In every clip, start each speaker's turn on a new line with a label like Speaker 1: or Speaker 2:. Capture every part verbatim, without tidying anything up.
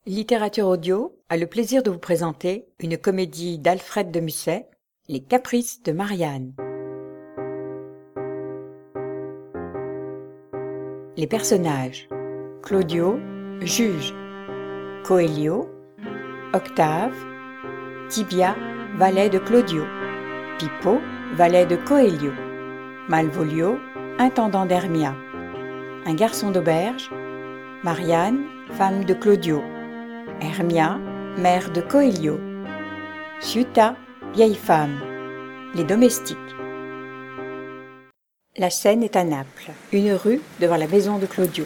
Speaker 1: Littérature audio a le plaisir de vous présenter une comédie d'Alfred de Musset, Les Caprices de Marianne. Les personnages: Claudio, juge; Coelio, Octave; Tibia, valet de Claudio; Pipo, valet de Coelio; Malvolio, intendant d'Hermia; un garçon d'auberge; Marianne, femme de Claudio; Hermia, mère de Coelio; Ciuta, vieille femme. Les domestiques. La scène est à Naples, une rue devant la maison de Claudio.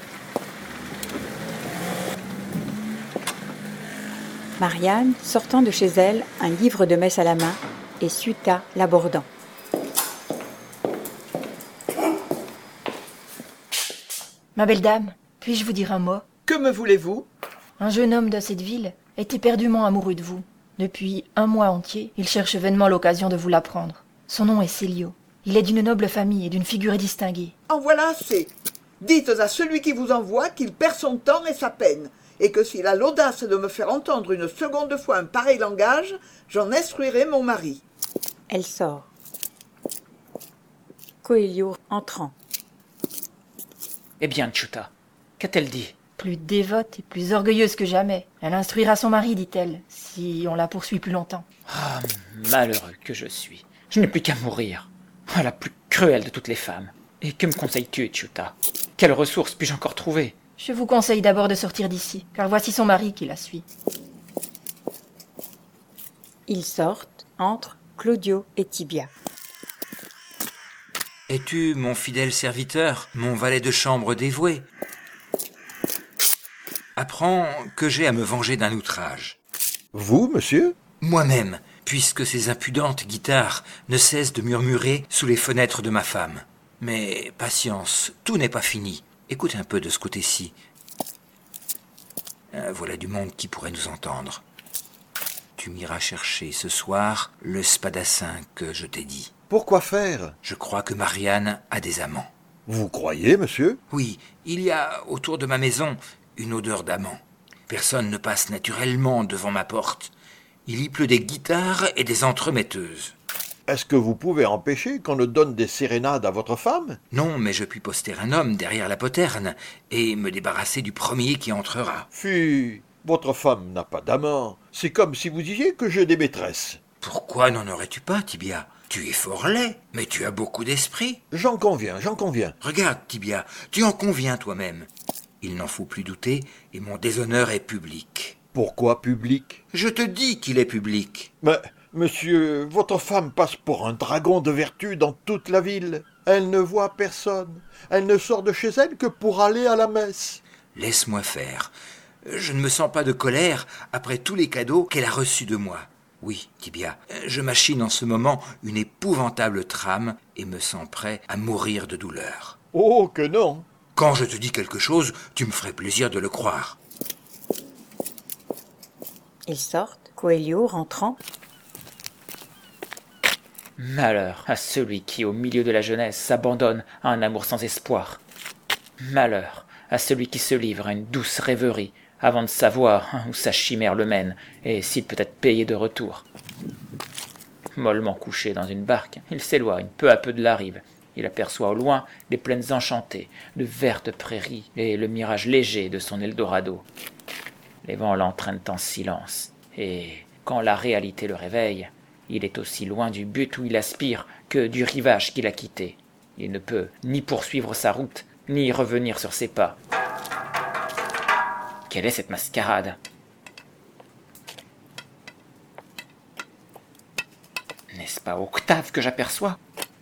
Speaker 1: Marianne sortant de chez elle, un livre de messe à la main, et Ciuta l'abordant.
Speaker 2: Ma belle dame, puis-je vous dire un mot?
Speaker 3: Que me voulez-vous?
Speaker 2: Un jeune homme de cette ville est éperdument amoureux de vous. Depuis un mois entier, il cherche vainement l'occasion de vous l'apprendre. Son nom est Célio. Il est d'une noble famille et d'une figure distinguée.
Speaker 3: En voilà assez. Dites à celui qui vous envoie qu'il perd son temps et sa peine, et que s'il a l'audace de me faire entendre une seconde fois un pareil langage, j'en instruirai mon mari.
Speaker 1: Elle sort. Coelio entrant.
Speaker 4: Eh bien, Ciuta, qu'a-t-elle dit?
Speaker 2: Plus dévote et plus orgueilleuse que jamais. Elle instruira son mari, dit-elle, si on la poursuit plus longtemps.
Speaker 4: Ah, malheureux que je suis. Je n'ai plus qu'à mourir. Ah, la plus cruelle de toutes les femmes. Et que me conseilles-tu, Ciuta? Quelle ressource puis-je encore trouver?
Speaker 2: Je vous conseille d'abord de sortir d'ici, car voici son mari qui la suit.
Speaker 1: Ils sortent, entre Claudio et Tibia.
Speaker 5: Es-tu mon fidèle serviteur, mon valet de chambre dévoué? Apprends que j'ai à me venger d'un outrage.
Speaker 6: Vous, monsieur?
Speaker 5: Moi-même, puisque ces impudentes guitares ne cessent de murmurer sous les fenêtres de ma femme. Mais patience, tout n'est pas fini. Écoute un peu de ce côté-ci. Euh, voilà du monde qui pourrait nous entendre. Tu m'iras chercher ce soir le spadassin que je t'ai dit.
Speaker 6: Pourquoi faire?
Speaker 5: Je crois que Marianne a des amants.
Speaker 6: Vous croyez, monsieur?
Speaker 5: Oui, il y a autour de ma maison une odeur d'amant. Personne ne passe naturellement devant ma porte. Il y pleut des guitares et des entremetteuses.
Speaker 6: Est-ce que vous pouvez empêcher qu'on ne donne des sérénades à votre femme?
Speaker 5: Non, mais je puis poster un homme derrière la poterne et me débarrasser du premier qui entrera.
Speaker 6: Fi, votre femme n'a pas d'amant. C'est comme si vous disiez que j'ai des maîtresses.
Speaker 5: Pourquoi n'en aurais-tu pas, Tibia? Tu es fort laid, mais tu as beaucoup d'esprit.
Speaker 6: J'en conviens, j'en conviens.
Speaker 5: Regarde, Tibia, tu en conviens toi-même. Il n'en faut plus douter, et mon déshonneur est public.
Speaker 6: Pourquoi public?
Speaker 5: Je te dis qu'il est public.
Speaker 6: Mais, monsieur, votre femme passe pour un dragon de vertu dans toute la ville. Elle ne voit personne. Elle ne sort de chez elle que pour aller à la messe.
Speaker 5: Laisse-moi faire. Je ne me sens pas de colère après tous les cadeaux qu'elle a reçus de moi. Oui, Tibia, je machine en ce moment une épouvantable trame et me sens prêt à mourir de douleur.
Speaker 6: Oh, que non!
Speaker 5: Quand je te dis quelque chose, tu me ferais plaisir de le croire.
Speaker 1: Ils sortent, Coelio rentrant.
Speaker 4: Malheur à celui qui, au milieu de la jeunesse, s'abandonne à un amour sans espoir. Malheur à celui qui se livre à une douce rêverie avant de savoir où sa chimère le mène et s'il peut être payé de retour. Mollement couché dans une barque, il s'éloigne peu à peu de la rive. Il aperçoit au loin les plaines enchantées, de vertes prairies et le mirage léger de son Eldorado. Les vents l'entraînent en silence, et quand la réalité le réveille, il est aussi loin du but où il aspire que du rivage qu'il a quitté. Il ne peut ni poursuivre sa route, ni revenir sur ses pas. Quelle est cette mascarade? N'est-ce pas Octave que j'aperçois?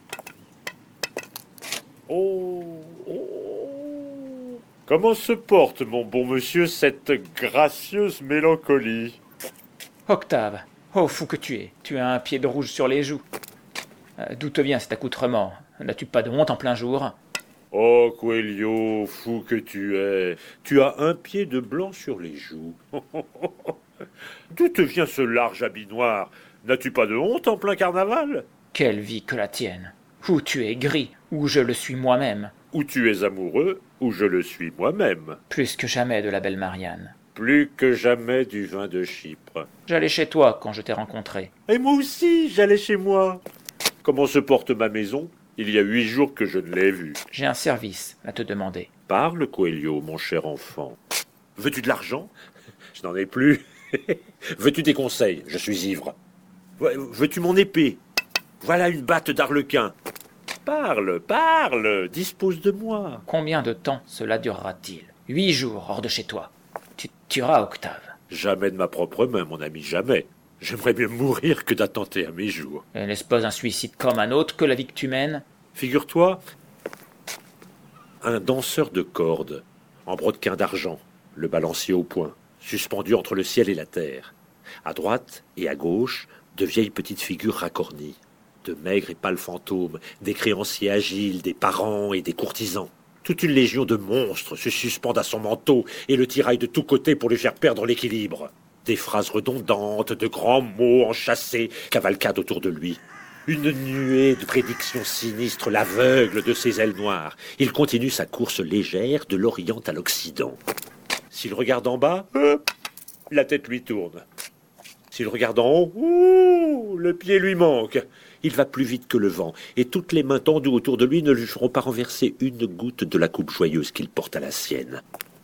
Speaker 7: Oh, oh. Comment se porte, mon bon monsieur, cette gracieuse mélancolie?
Speaker 4: Octave, oh fou que tu es, tu as un pied de rouge sur les joues. Euh, d'où te vient cet accoutrement? N'as-tu pas de honte en plein jour?
Speaker 7: Oh, Coelio, fou que tu es, tu as un pied de blanc sur les joues. D'où te vient ce large habit noir? N'as-tu pas de honte en plein carnaval?
Speaker 4: Quelle vie que la tienne! Ou tu es gris, ou je le suis moi-même.
Speaker 7: Ou tu es amoureux, ou je le suis moi-même.
Speaker 4: Plus que jamais de la belle Marianne.
Speaker 7: plus que jamais du vin de Chypre.
Speaker 4: J'allais chez toi quand je t'ai rencontré.
Speaker 7: Et moi aussi, j'allais chez moi. Comment se porte ma maison? Il y a huit jours que je ne l'ai vue.
Speaker 4: J'ai un service à te demander.
Speaker 7: Parle, Coelho, mon cher enfant. Veux-tu de l'argent? Je n'en ai plus. Veux-tu des conseils? Je suis ivre. Veux-tu mon épée? Voilà une batte d'arlequin. Parle, parle, dispose de moi.
Speaker 4: Combien de temps cela durera-t-il? Huit jours hors de chez toi. Tu tueras Octave.
Speaker 7: Jamais de ma propre main, mon ami, jamais. J'aimerais mieux mourir que d'attenter à mes jours.
Speaker 4: Et n'est-ce pas un suicide comme un autre que la vie que tu mènes?
Speaker 7: Figure-toi, un danseur de cordes, en brodequin d'argent, le balancier au poing, suspendu entre le ciel et la terre. À droite et à gauche, de vieilles petites figures racornies, de maigres et pâles fantômes, des créanciers agiles, des parents et des courtisans. Toute une légion de monstres se suspendent à son manteau et le tiraillent de tous côtés pour lui faire perdre l'équilibre. Des phrases redondantes, de grands mots enchâssés cavalcadent autour de lui. Une nuée de prédictions sinistres l'aveugle de ses ailes noires. Il continue sa course légère de l'Orient à l'Occident. S'il regarde en bas, hop, la tête lui tourne. S'il regarde en haut, ouh, le pied lui manque. Il va plus vite que le vent, et toutes les mains tendues autour de lui ne lui feront pas renverser une goutte de la coupe joyeuse qu'il porte à la sienne.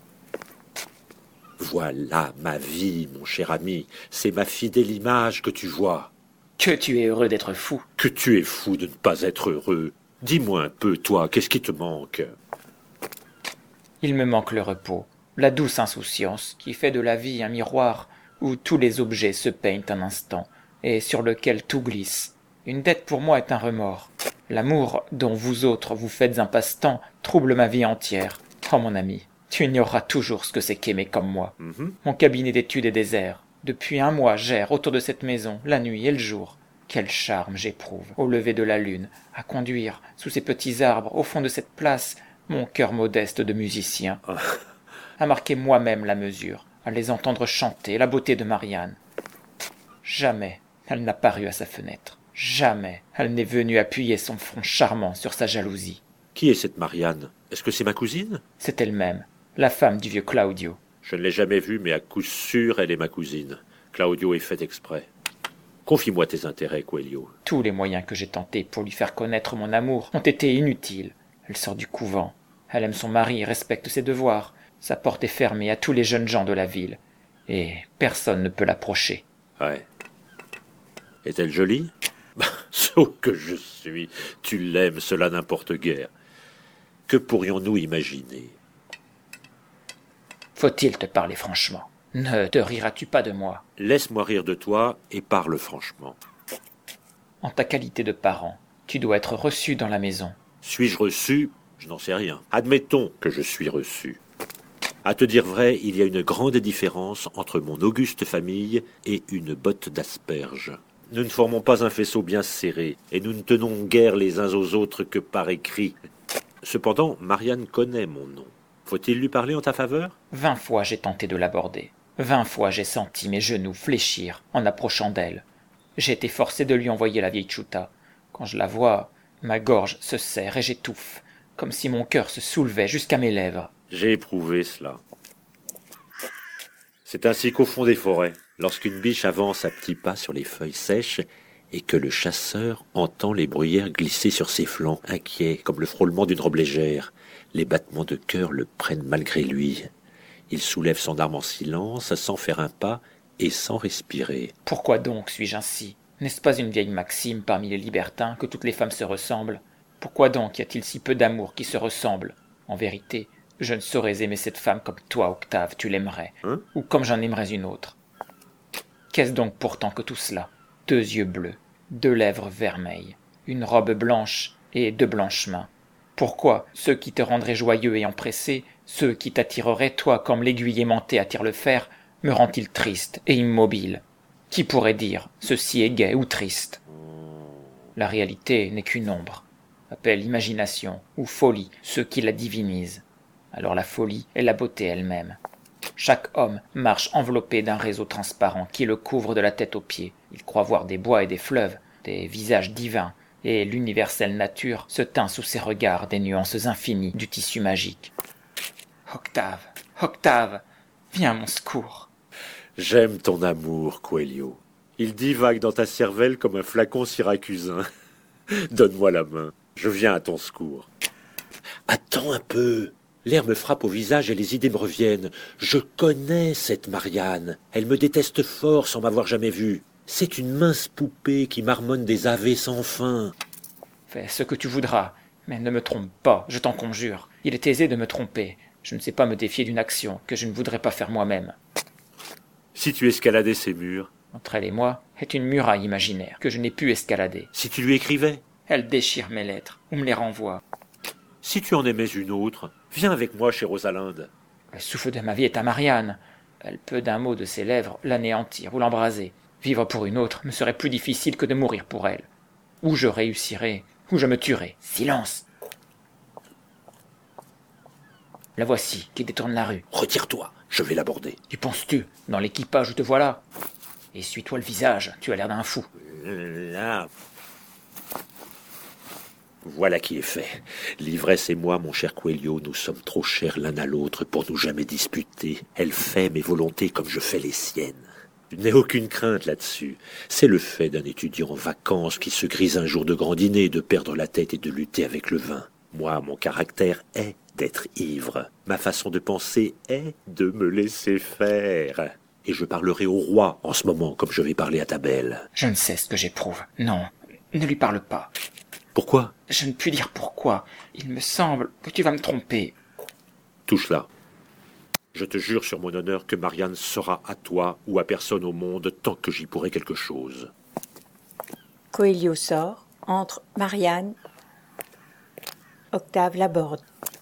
Speaker 7: Voilà ma vie, mon cher ami, c'est ma fidèle image que tu vois.
Speaker 4: Que tu es heureux d'être fou.
Speaker 7: Que tu es fou de ne pas être heureux. Dis-moi un peu, toi, qu'est-ce qui te manque?
Speaker 4: Il me manque le repos, la douce insouciance qui fait de la vie un miroir où tous les objets se peignent un instant et sur lequel tout glisse. Une dette pour moi est un remords. L'amour dont vous autres vous faites un passe-temps trouble ma vie entière. Oh mon ami, tu ignoreras toujours ce que c'est qu'aimer comme moi.
Speaker 7: Mm-hmm.
Speaker 4: Mon cabinet d'études est désert. Depuis un mois j'erre autour de cette maison, la nuit et le jour. Quel charme j'éprouve, au lever de la lune, à conduire, sous ces petits arbres, au fond de cette place, mon cœur modeste de musicien. À marquer moi-même la mesure, à les entendre chanter, la beauté de Marianne. Jamais elle n'a paru à sa fenêtre. Jamais elle n'est venue appuyer son front charmant sur sa jalousie.
Speaker 7: Qui est cette Marianne? Est-ce que c'est ma cousine?
Speaker 4: C'est elle-même, la femme du vieux Claudio.
Speaker 7: Je ne l'ai jamais vue, mais à coup sûr, elle est ma cousine. Claudio est fait exprès. Confie-moi tes intérêts, Coelho.
Speaker 4: Tous les moyens que j'ai tentés pour lui faire connaître mon amour ont été inutiles. Elle sort du couvent. Elle aime son mari et respecte ses devoirs. Sa porte est fermée à tous les jeunes gens de la ville. Et personne ne peut l'approcher.
Speaker 7: Ouais. Est-elle jolie? Sot que je suis. Tu l'aimes, cela n'importe guère. Que pourrions-nous imaginer?
Speaker 4: Faut-il te parler franchement? Ne te riras-tu pas de moi?
Speaker 7: Laisse-moi rire de toi et parle franchement.
Speaker 4: En ta qualité de parent, tu dois être reçu dans la maison.
Speaker 7: Suis-je reçu? Je n'en sais rien. Admettons que je suis reçu. À te dire vrai, il y a une grande différence entre mon auguste famille et une botte d'asperges. Nous ne formons pas un faisceau bien serré, et nous ne tenons guère les uns aux autres que par écrit. Cependant, Marianne connaît mon nom. Faut-il lui parler en ta faveur?
Speaker 4: Vingt fois j'ai tenté de l'aborder. Vingt fois j'ai senti mes genoux fléchir en approchant d'elle. J'ai été forcé de lui envoyer la vieille Chuta. Quand je la vois, ma gorge se serre et j'étouffe, comme si mon cœur se soulevait jusqu'à mes lèvres.
Speaker 7: J'ai éprouvé cela. C'est ainsi qu'au fond des forêts, lorsqu'une biche avance à petits pas sur les feuilles sèches et que le chasseur entend les bruyères glisser sur ses flancs, inquiet comme le frôlement d'une robe légère, les battements de cœur le prennent malgré lui. Il soulève son arme en silence, sans faire un pas et sans respirer.
Speaker 4: Pourquoi donc suis-je ainsi? N'est-ce pas une vieille maxime parmi les libertins que toutes les femmes se ressemblent? Pourquoi donc y a-t-il si peu d'amour qui se ressemble? En vérité, je ne saurais aimer cette femme comme toi, Octave, tu l'aimerais,
Speaker 7: hein?
Speaker 4: Ou comme j'en aimerais une autre. Qu'est-ce donc pourtant que tout cela? Deux yeux bleus, deux lèvres vermeilles, une robe blanche et deux blanches mains. Pourquoi ceux qui te rendraient joyeux et empressé, ceux qui t'attireraient, toi, comme l'aiguille aimantée attire le fer, me rend-ils triste et immobile? Qui pourrait dire ceci est gai ou triste? La réalité n'est qu'une ombre. Appelle imagination ou folie ceux qui la divinisent. Alors la folie est la beauté elle-même. Chaque homme marche enveloppé d'un réseau transparent qui le couvre de la tête aux pieds. Il croit voir des bois et des fleuves, des visages divins, et l'universelle nature se teint sous ses regards des nuances infinies du tissu magique. Octave, Octave, Viens à mon secours.
Speaker 7: J'aime ton amour, Coelho. Il divague dans ta cervelle comme un flacon syracusain. Donne-moi la main. Je viens à ton secours. Attends un peu. L'air me frappe au visage et les idées me reviennent. Je connais cette Marianne. Elle me déteste fort sans m'avoir jamais vu. C'est une mince poupée qui marmonne des aveux sans fin.
Speaker 4: Fais ce que tu voudras, mais ne me trompe pas, je t'en conjure. Il est aisé de me tromper. Je ne sais pas me défier d'une action que je ne voudrais pas faire moi-même.
Speaker 7: Si tu escaladais ces murs,
Speaker 4: Entre elle et moi est une muraille imaginaire que je n'ai pu escalader.
Speaker 7: si tu lui écrivais,
Speaker 4: Elle déchire mes lettres ou me les renvoie.
Speaker 7: si tu en aimais une autre, viens avec moi chez Rosalinde.
Speaker 4: Le souffle de ma vie est à Marianne. Elle peut d'un mot de ses lèvres l'anéantir ou l'embraser. Vivre pour une autre me serait plus difficile que de mourir pour elle. Ou je réussirais, ou je me tuerais. Silence! La voici, qui détourne la rue.
Speaker 7: Retire-toi, je vais l'aborder.
Speaker 4: Tu penses-tu, dans l'équipage où te voilà? Essuie-toi le visage, tu as l'air d'un fou.
Speaker 7: Là. Voilà qui est fait. L'ivresse et moi, mon cher Coelho, nous sommes trop chers l'un à l'autre pour nous jamais disputer. Elle fait mes volontés comme je fais les siennes. Je n'ai aucune crainte là-dessus. C'est le fait d'un étudiant en vacances qui se grise un jour de grand dîner, de perdre la tête et de lutter avec le vin. Moi, mon caractère est d'être ivre. Ma façon de penser est de me laisser faire. Et je parlerai au roi en ce moment comme je vais parler à ta belle.
Speaker 4: Je ne sais ce que j'éprouve. Non, ne lui parle pas.
Speaker 7: Pourquoi?
Speaker 4: Je ne puis dire pourquoi. Il me semble que tu vas me tromper.
Speaker 7: Touche-la. Je te jure sur mon honneur que Marianne sera à toi ou à personne au monde tant que j'y pourrai quelque chose.
Speaker 1: Coelho sort, entre Marianne. Octave l'aborde.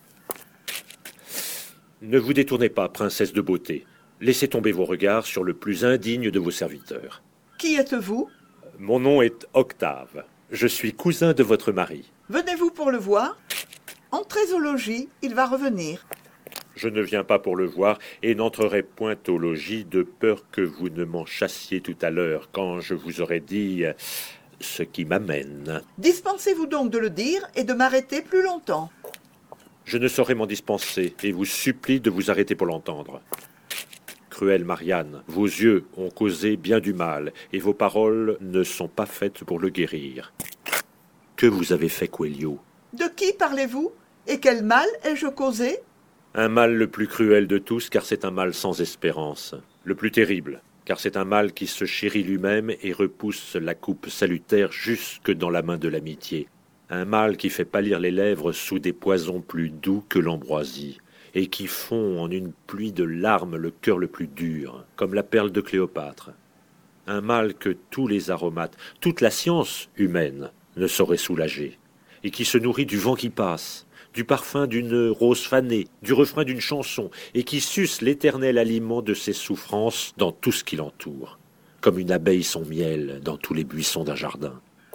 Speaker 7: Ne vous détournez pas, princesse de beauté. Laissez tomber vos regards sur le plus indigne de vos serviteurs.
Speaker 3: Qui êtes-vous?
Speaker 7: Mon nom est Octave. Je suis cousin de votre mari.
Speaker 3: Venez-vous pour le voir? Entrez au logis, il va revenir.
Speaker 7: Je ne viens pas pour le voir et n'entrerai point au logis de peur que vous ne m'en chassiez tout à l'heure quand je vous aurais dit ce qui m'amène.
Speaker 3: Dispensez-vous donc de le dire et de m'arrêter plus longtemps.
Speaker 7: Je ne saurais m'en dispenser et vous supplie de vous arrêter pour l'entendre. Cruelle Marianne, vos yeux ont causé bien du mal et vos paroles ne sont pas faites pour le guérir. Que vous avez fait, Coelho?
Speaker 3: De qui parlez-vous? Et quel mal ai-je causé?
Speaker 7: Un mal le plus cruel de tous, car c'est un mal sans espérance. Le plus terrible, car c'est un mal qui se chérit lui-même et repousse la coupe salutaire jusque dans la main de l'amitié. Un mal qui fait pâlir les lèvres sous des poisons plus doux que l'ambroisie, et qui fond en une pluie de larmes le cœur le plus dur, comme la perle de Cléopâtre. Un mal que tous les aromates, toute la science humaine ne saurait soulager, et qui se nourrit du vent qui passe, du parfum d'une rose fanée, du refrain d'une chanson, et qui suce l'éternel aliment de ses souffrances dans tout ce qui l'entoure, comme une abeille son miel dans tous les buissons d'un jardin.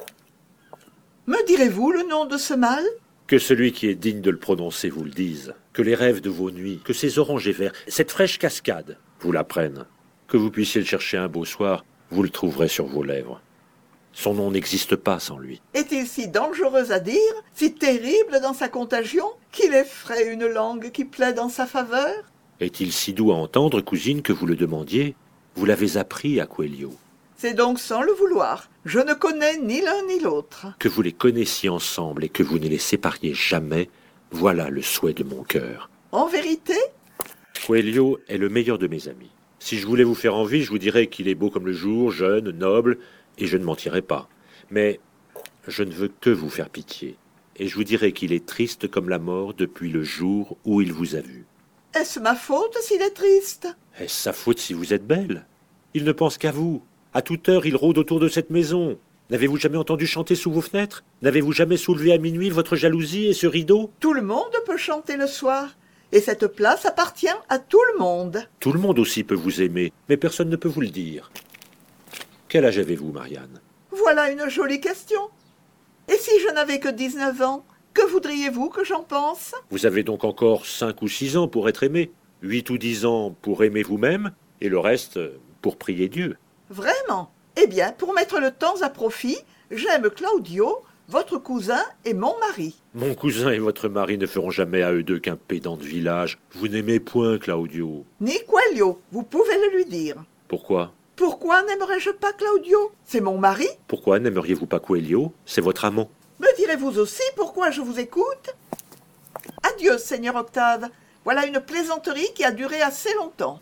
Speaker 3: Me direz-vous le nom de ce mal?
Speaker 7: Que celui qui est digne de le prononcer vous le dise, que les rêves de vos nuits, que ces oranges et verts, cette fraîche cascade, vous l'apprennent, que vous puissiez le chercher un beau soir, vous le trouverez sur vos lèvres. Son nom n'existe pas sans lui.
Speaker 3: Est-il si dangereux à dire, si terrible dans sa contagion, qu'il effraie une langue qui plaide en sa faveur?
Speaker 7: Est-il si doux à entendre, cousine, que vous le demandiez? Vous l'avez appris à Coelho.
Speaker 3: C'est donc sans le vouloir. Je ne connais ni l'un ni l'autre.
Speaker 7: Que vous les connaissiez ensemble et que vous ne les sépariez jamais, voilà le souhait de mon cœur.
Speaker 3: En vérité?
Speaker 7: Coelho est le meilleur de mes amis. Si je voulais vous faire envie, je vous dirais qu'il est beau comme le jour, jeune, noble, et je ne mentirais pas. Mais je ne veux que vous faire pitié, et je vous dirais qu'il est triste comme la mort depuis le jour où il vous a vu.
Speaker 3: Est-ce ma faute s'il est triste?
Speaker 7: Est-ce sa faute si vous êtes belle? Il ne pense qu'à vous. À toute heure, il rôde autour de cette maison. N'avez-vous jamais entendu chanter sous vos fenêtres? N'avez-vous jamais soulevé à minuit votre jalousie et ce rideau?
Speaker 3: Tout le monde peut chanter le soir, et cette place appartient à tout le monde.
Speaker 7: Tout le monde aussi peut vous aimer, mais personne ne peut vous le dire. Quel âge avez-vous, Marianne?
Speaker 3: Voilà une jolie question. Et si je n'avais que dix-neuf ans, que voudriez-vous que j'en pense?
Speaker 7: Vous avez donc encore cinq ou six ans pour être aimé, huit ou dix ans pour aimer vous-même, et le reste pour prier Dieu.
Speaker 3: Vraiment? Eh bien, pour mettre le temps à profit, j'aime Claudio, Votre cousin est mon mari.
Speaker 7: Mon cousin et votre mari ne feront jamais à eux deux qu'un pédant de village. Vous n'aimez point Claudio.
Speaker 3: Ni Coelho, vous pouvez le lui dire.
Speaker 7: Pourquoi?
Speaker 3: Pourquoi n'aimerais-je pas Claudio? C'est mon mari.
Speaker 7: Pourquoi n'aimeriez-vous pas Coelho? C'est votre amant.
Speaker 3: Me direz-vous aussi pourquoi je vous écoute? Adieu, Seigneur Octave. Voilà une plaisanterie qui a duré assez longtemps.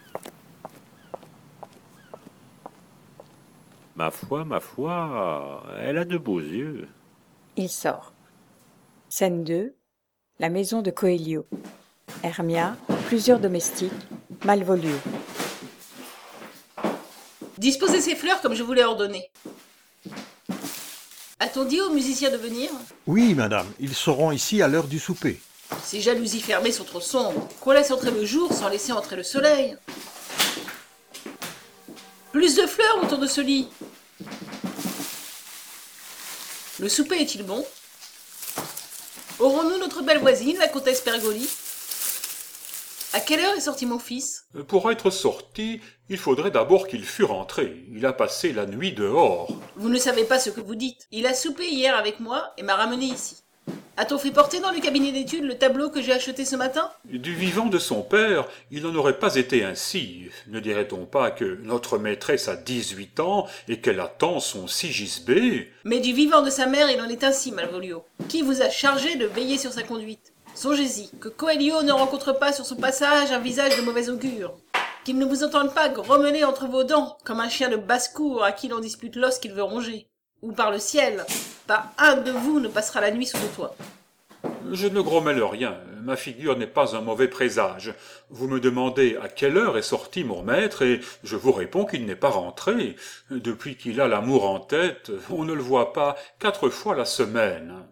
Speaker 7: Ma foi, ma foi, elle a de beaux yeux.
Speaker 1: Il sort. Scène deux. La maison de Coelho. Hermia, plusieurs domestiques, Malvolio.
Speaker 8: Disposez ces fleurs comme je vous l'ai ordonné. A-t-on dit aux musiciens de venir?
Speaker 6: Oui, madame, ils seront ici à l'heure du souper.
Speaker 8: Ces jalousies fermées sont trop sombres. Qu'on laisse entrer le jour sans laisser entrer le soleil. Plus de fleurs autour de ce lit. Le souper est-il bon? Aurons-nous notre belle voisine, la comtesse Pergoli? À quelle heure est sorti mon fils?
Speaker 9: Pour être sorti, il faudrait d'abord qu'il fût rentré. Il a passé la nuit dehors.
Speaker 8: Vous ne savez pas ce que vous dites. Il a soupé hier avec moi et m'a ramené ici. A-t-on fait porter dans le cabinet d'études le tableau que j'ai acheté ce matin?
Speaker 9: Du vivant de son père, il n'en aurait pas été ainsi. Ne dirait-on pas que notre maîtresse a dix-huit ans et qu'elle attend son sigisbée?
Speaker 8: Mais du vivant de sa mère, il en est ainsi, Malvolio. Qui vous a chargé de veiller sur sa conduite? Songez-y, que Coelho ne rencontre pas sur son passage un visage de mauvais augure. Qu'il ne vous entende pas grommeler entre vos dents, comme un chien de basse-cour à qui l'on dispute l'os qu'il veut ronger. Ou par le ciel, pas un de vous ne passera la nuit sous le toit.
Speaker 9: Je ne grommelle rien. Ma figure n'est pas un mauvais présage. Vous me demandez à quelle heure est sorti mon maître, et je vous réponds qu'il n'est pas rentré. Depuis qu'il a l'amour en tête, on ne le voit pas quatre fois la semaine.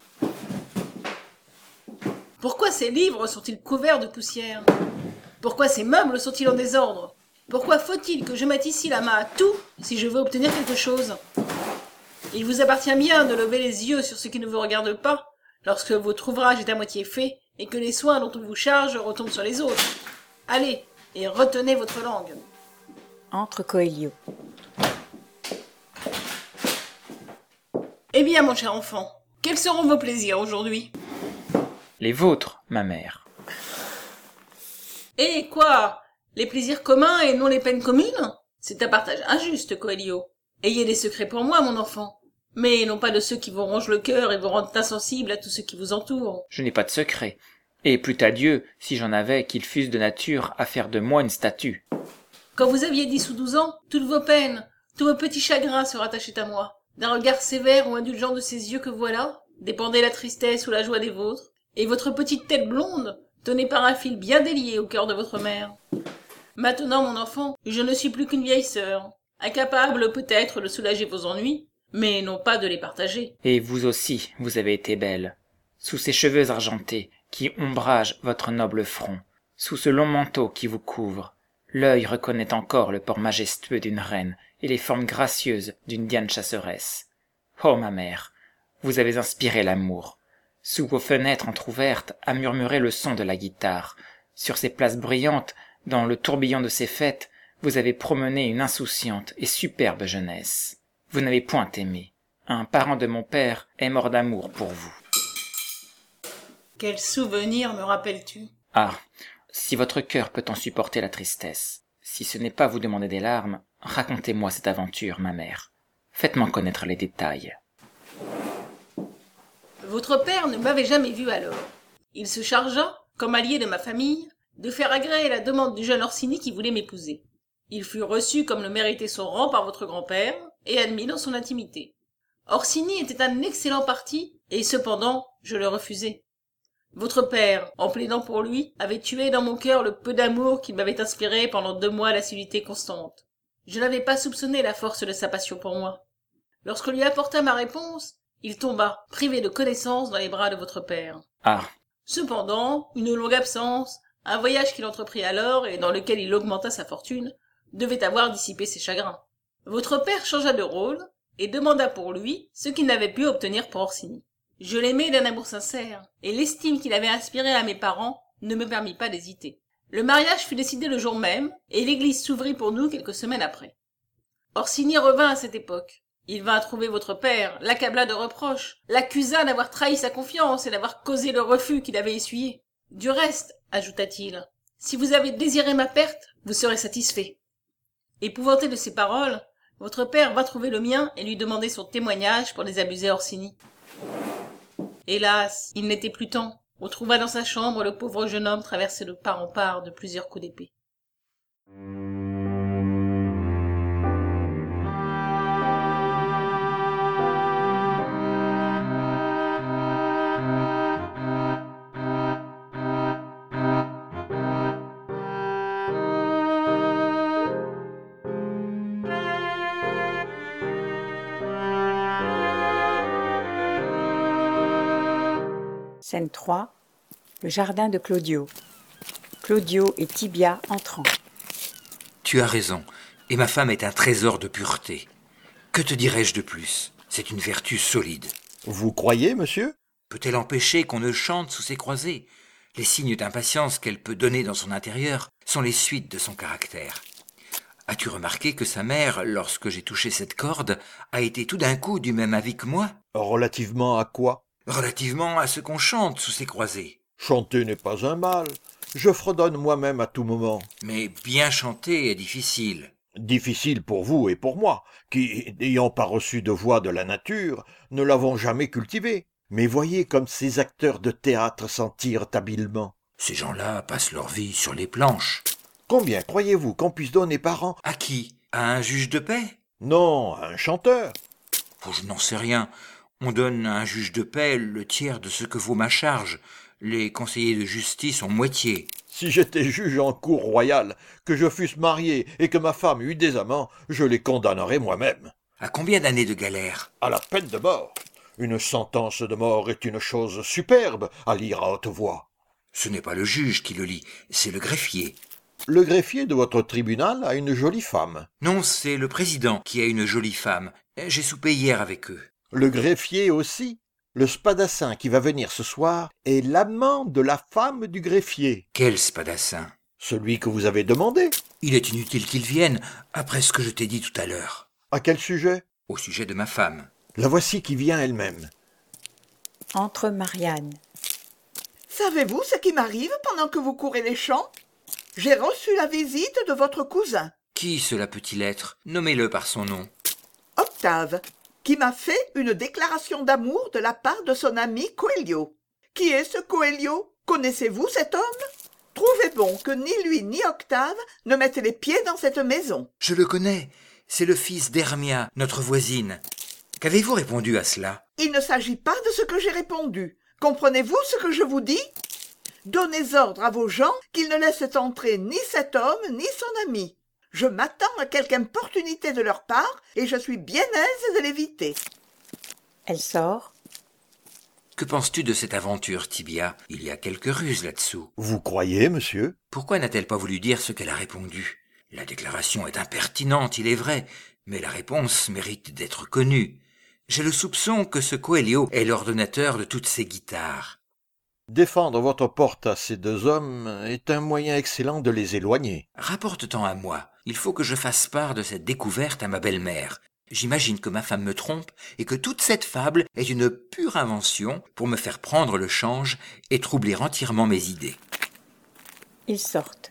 Speaker 8: Pourquoi ces livres sont-ils couverts de poussière? Pourquoi ces meubles sont-ils en désordre? Pourquoi faut-il que je mette ici la main à tout si je veux obtenir quelque chose? Il vous appartient bien de lever les yeux sur ce qui ne vous regarde pas, lorsque votre ouvrage est à moitié fait et que les soins dont on vous charge retombent sur les autres. Allez, et retenez votre langue.
Speaker 1: Entre Coelho.
Speaker 8: Eh bien, mon cher enfant, quels seront vos plaisirs aujourd'hui?
Speaker 4: Les vôtres, ma mère.
Speaker 8: Eh quoi? Les plaisirs communs et non les peines communes? C'est un partage injuste, Coelho. Ayez des secrets pour moi, mon enfant, mais non pas de ceux qui vous rongent le cœur et vous rendent insensible à tout ce qui vous entoure.
Speaker 4: Je n'ai pas de secret, et plût à Dieu, si j'en avais, qu'ils fussent de nature à faire de moi une statue.
Speaker 8: Quand vous aviez dix ou douze ans, toutes vos peines, tous vos petits chagrins se rattachaient à moi. D'un regard sévère ou indulgent de ces yeux que voilà, dépendait la tristesse ou la joie des vôtres, et votre petite tête blonde tenait par un fil bien délié au cœur de votre mère. Maintenant, mon enfant, je ne suis plus qu'une vieille sœur, incapable peut-être de soulager vos ennuis, mais non pas de les partager.
Speaker 4: Et vous aussi, vous avez été belle. Sous ces cheveux argentés, qui ombragent votre noble front, sous ce long manteau qui vous couvre, l'œil reconnaît encore le port majestueux d'une reine et les formes gracieuses d'une Diane chasseresse. Oh, ma mère, vous avez inspiré l'amour. Sous vos fenêtres entr'ouvertes a murmuré le son de la guitare. Sur ces places brillantes, dans le tourbillon de ces fêtes, vous avez promené une insouciante et superbe jeunesse. Vous n'avez point aimé. Un parent de mon père est mort d'amour pour vous.
Speaker 8: Quel souvenir me rappelles-tu?
Speaker 4: Ah, si votre cœur peut en supporter la tristesse, si ce n'est pas vous demander des larmes, racontez-moi cette aventure, ma mère. Faites-moi connaître les détails.
Speaker 8: Votre père ne m'avait jamais vu alors. Il se chargea, comme allié de ma famille, de faire agréer la demande du jeune Orsini qui voulait m'épouser. Il fut reçu comme le méritait son rang par votre grand-père et admis dans son intimité. Orsini était un excellent parti, et cependant, je le refusai. Votre père, en plaidant pour lui, avait tué dans mon cœur le peu d'amour qu'il m'avait inspiré pendant deux mois d'assiduité constante. Je n'avais pas soupçonné la force de sa passion pour moi. Lorsque lui apporta ma réponse, il tomba, privé de connaissance, dans les bras de votre père.
Speaker 4: Ah,
Speaker 8: Cependant, une longue absence, un voyage qu'il entreprit alors et dans lequel il augmenta sa fortune, devait avoir dissipé ses chagrins. Votre père changea de rôle et demanda pour lui ce qu'il n'avait pu obtenir pour Orsini. Je l'aimais d'un amour sincère, et l'estime qu'il avait inspirée à mes parents ne me permit pas d'hésiter. Le mariage fut décidé le jour même, et l'église s'ouvrit pour nous quelques semaines après. Orsini revint à cette époque. Il vint trouver votre père, l'accabla de reproches, l'accusa d'avoir trahi sa confiance et d'avoir causé le refus qu'il avait essuyé. Du reste, ajouta-t-il, si vous avez désiré ma perte, vous serez satisfait. Épouvanté de ces paroles, votre père va trouver le mien et lui demander son témoignage pour désabusé Orsini. Hélas, il n'était plus temps. On trouva dans sa chambre le pauvre jeune homme traversé de part en part de plusieurs coups d'épée.
Speaker 1: Scène trois. Le jardin de Claudio. Claudio et Tibia entrant.
Speaker 5: Tu as raison, et ma femme est un trésor de pureté. Que te dirais-je de plus? C'est une vertu solide.
Speaker 6: Vous croyez, monsieur?
Speaker 5: Peut-elle empêcher qu'on ne chante sous ses croisées? Les signes d'impatience qu'elle peut donner dans son intérieur sont les suites de son caractère. As-tu remarqué que sa mère, lorsque j'ai touché cette corde, a été tout d'un coup du même avis que moi?
Speaker 6: Relativement à quoi?
Speaker 5: Relativement à ce qu'on chante sous ses croisées.
Speaker 6: Chanter n'est pas un mal. Je fredonne moi-même à tout moment.
Speaker 5: Mais bien chanter est difficile.
Speaker 6: Difficile pour vous et pour moi, qui, n'ayant pas reçu de voix de la nature, ne l'avons jamais cultivée. Mais voyez comme ces acteurs de théâtre s'en tirent habilement.
Speaker 5: Ces gens-là passent leur vie sur les planches.
Speaker 6: Combien croyez-vous qu'on puisse donner par an?
Speaker 5: À qui? À un juge de paix?
Speaker 6: Non, à un chanteur.
Speaker 5: Oh, je n'en sais rien. On donne à un juge de paix le tiers de ce que vaut ma charge. Les conseillers de justice ont moitié.
Speaker 6: Si j'étais juge en cour royale, que je fusse marié et que ma femme eût des amants, je les condamnerais moi-même.
Speaker 5: À combien d'années de galère?
Speaker 6: À la peine de mort. Une sentence de mort est une chose superbe à lire à haute voix.
Speaker 5: Ce n'est pas le juge qui le lit, c'est le greffier.
Speaker 6: Le greffier de votre tribunal a une jolie femme.
Speaker 5: Non, c'est le président qui a une jolie femme. J'ai soupé hier avec eux.
Speaker 6: Le greffier aussi. Le spadassin qui va venir ce soir est l'amant de la femme du greffier.
Speaker 5: Quel spadassin?
Speaker 6: Celui que vous avez demandé.
Speaker 5: Il est inutile qu'il vienne, après ce que je t'ai dit tout à l'heure.
Speaker 6: À quel sujet?
Speaker 5: Au sujet de ma femme.
Speaker 6: La voici qui vient elle-même.
Speaker 1: Entre Marianne.
Speaker 3: Savez-vous ce qui m'arrive pendant que vous courez les champs? J'ai reçu la visite de votre cousin.
Speaker 5: Qui cela peut-il être? Nommez-le par son nom.
Speaker 3: Octave, qui m'a fait une déclaration d'amour de la part de son ami Coelho. Qui est ce Coelho? Connaissez-vous cet homme? Trouvez bon que ni lui ni Octave ne mettent les pieds dans cette maison.
Speaker 5: Je le connais. C'est le fils d'Hermia, notre voisine. Qu'avez-vous répondu à cela?
Speaker 3: Il ne s'agit pas de ce que j'ai répondu. Comprenez-vous ce que je vous dis? Donnez ordre à vos gens qu'ils ne laissent entrer ni cet homme ni son ami. Je m'attends à quelque importunité de leur part et je suis bien aise de l'éviter.
Speaker 1: Elle sort.
Speaker 5: Que penses-tu de cette aventure, Tibia? Il y a quelques ruses là-dessous.
Speaker 6: Vous croyez, monsieur?
Speaker 5: Pourquoi n'a-t-elle pas voulu dire ce qu'elle a répondu? La déclaration est impertinente, il est vrai, mais la réponse mérite d'être connue. J'ai le soupçon que ce Coelho est l'ordonnateur de toutes ces guitares.
Speaker 6: Défendre votre porte à ces deux hommes est un moyen excellent de les éloigner.
Speaker 5: Rapporte-t'en à moi. Il faut que je fasse part de cette découverte à ma belle-mère. J'imagine que ma femme me trompe et que toute cette fable est une pure invention pour me faire prendre le change et troubler entièrement mes idées.
Speaker 1: Ils sortent.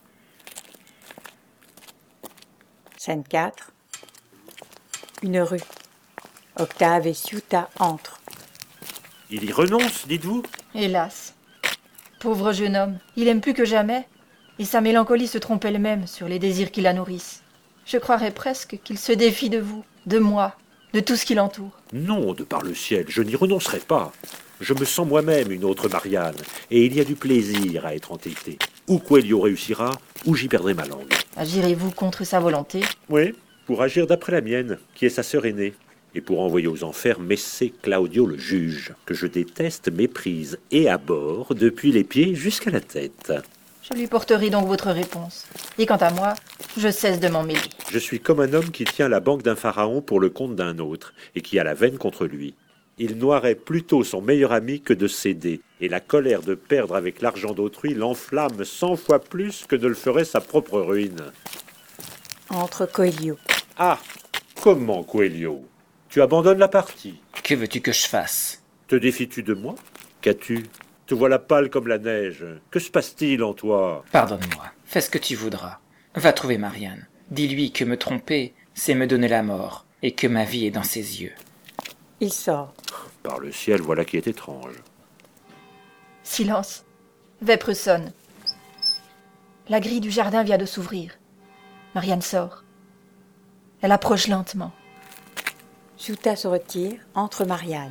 Speaker 1: Scène quatre. Une rue. Octave et Ciuta entrent.
Speaker 7: Il y renonce, dites-vous?
Speaker 2: Hélas. Pauvre jeune homme, il aime plus que jamais, et sa mélancolie se trompe elle-même sur les désirs qui la nourrissent. Je croirais presque qu'il se défie de vous, de moi, de tout ce qui l'entoure.
Speaker 7: Non, de par le ciel, je n'y renoncerai pas. Je me sens moi-même une autre Marianne, et il y a du plaisir à être entêté. Ou Coelho réussira, ou j'y perdrai ma langue.
Speaker 2: Agirez-vous contre sa volonté?
Speaker 7: Oui, pour agir d'après la mienne, qui est sa sœur aînée, et pour envoyer aux enfers Messé Claudio le juge, que je déteste, méprise et abhorre depuis les pieds jusqu'à la tête.
Speaker 2: Je lui porterai donc votre réponse. Et quant à moi, je cesse de m'en mêler.
Speaker 7: Je suis comme un homme qui tient la banque d'un pharaon pour le compte d'un autre, et qui a la veine contre lui. Il noierait plutôt son meilleur ami que de céder, et la colère de perdre avec l'argent d'autrui l'enflamme cent fois plus que ne le ferait sa propre ruine.
Speaker 1: Entre Coelho.
Speaker 7: Ah, comment Coelho? Tu abandonnes la partie.
Speaker 4: Que veux-tu que je fasse?
Speaker 7: Te défies-tu de moi? Qu'as-tu? Te voilà pâle comme la neige. Que se passe-t-il en toi?
Speaker 4: Pardonne-moi, fais ce que tu voudras. Va trouver Marianne. Dis-lui que me tromper, c'est me donner la mort, et que ma vie est dans ses yeux.
Speaker 1: Il sort.
Speaker 7: Par le ciel, voilà qui est étrange.
Speaker 2: Silence. Vêpres sonne. La grille du jardin vient de s'ouvrir. Marianne sort. Elle approche lentement.
Speaker 1: Jouta se retire, entre Marianne.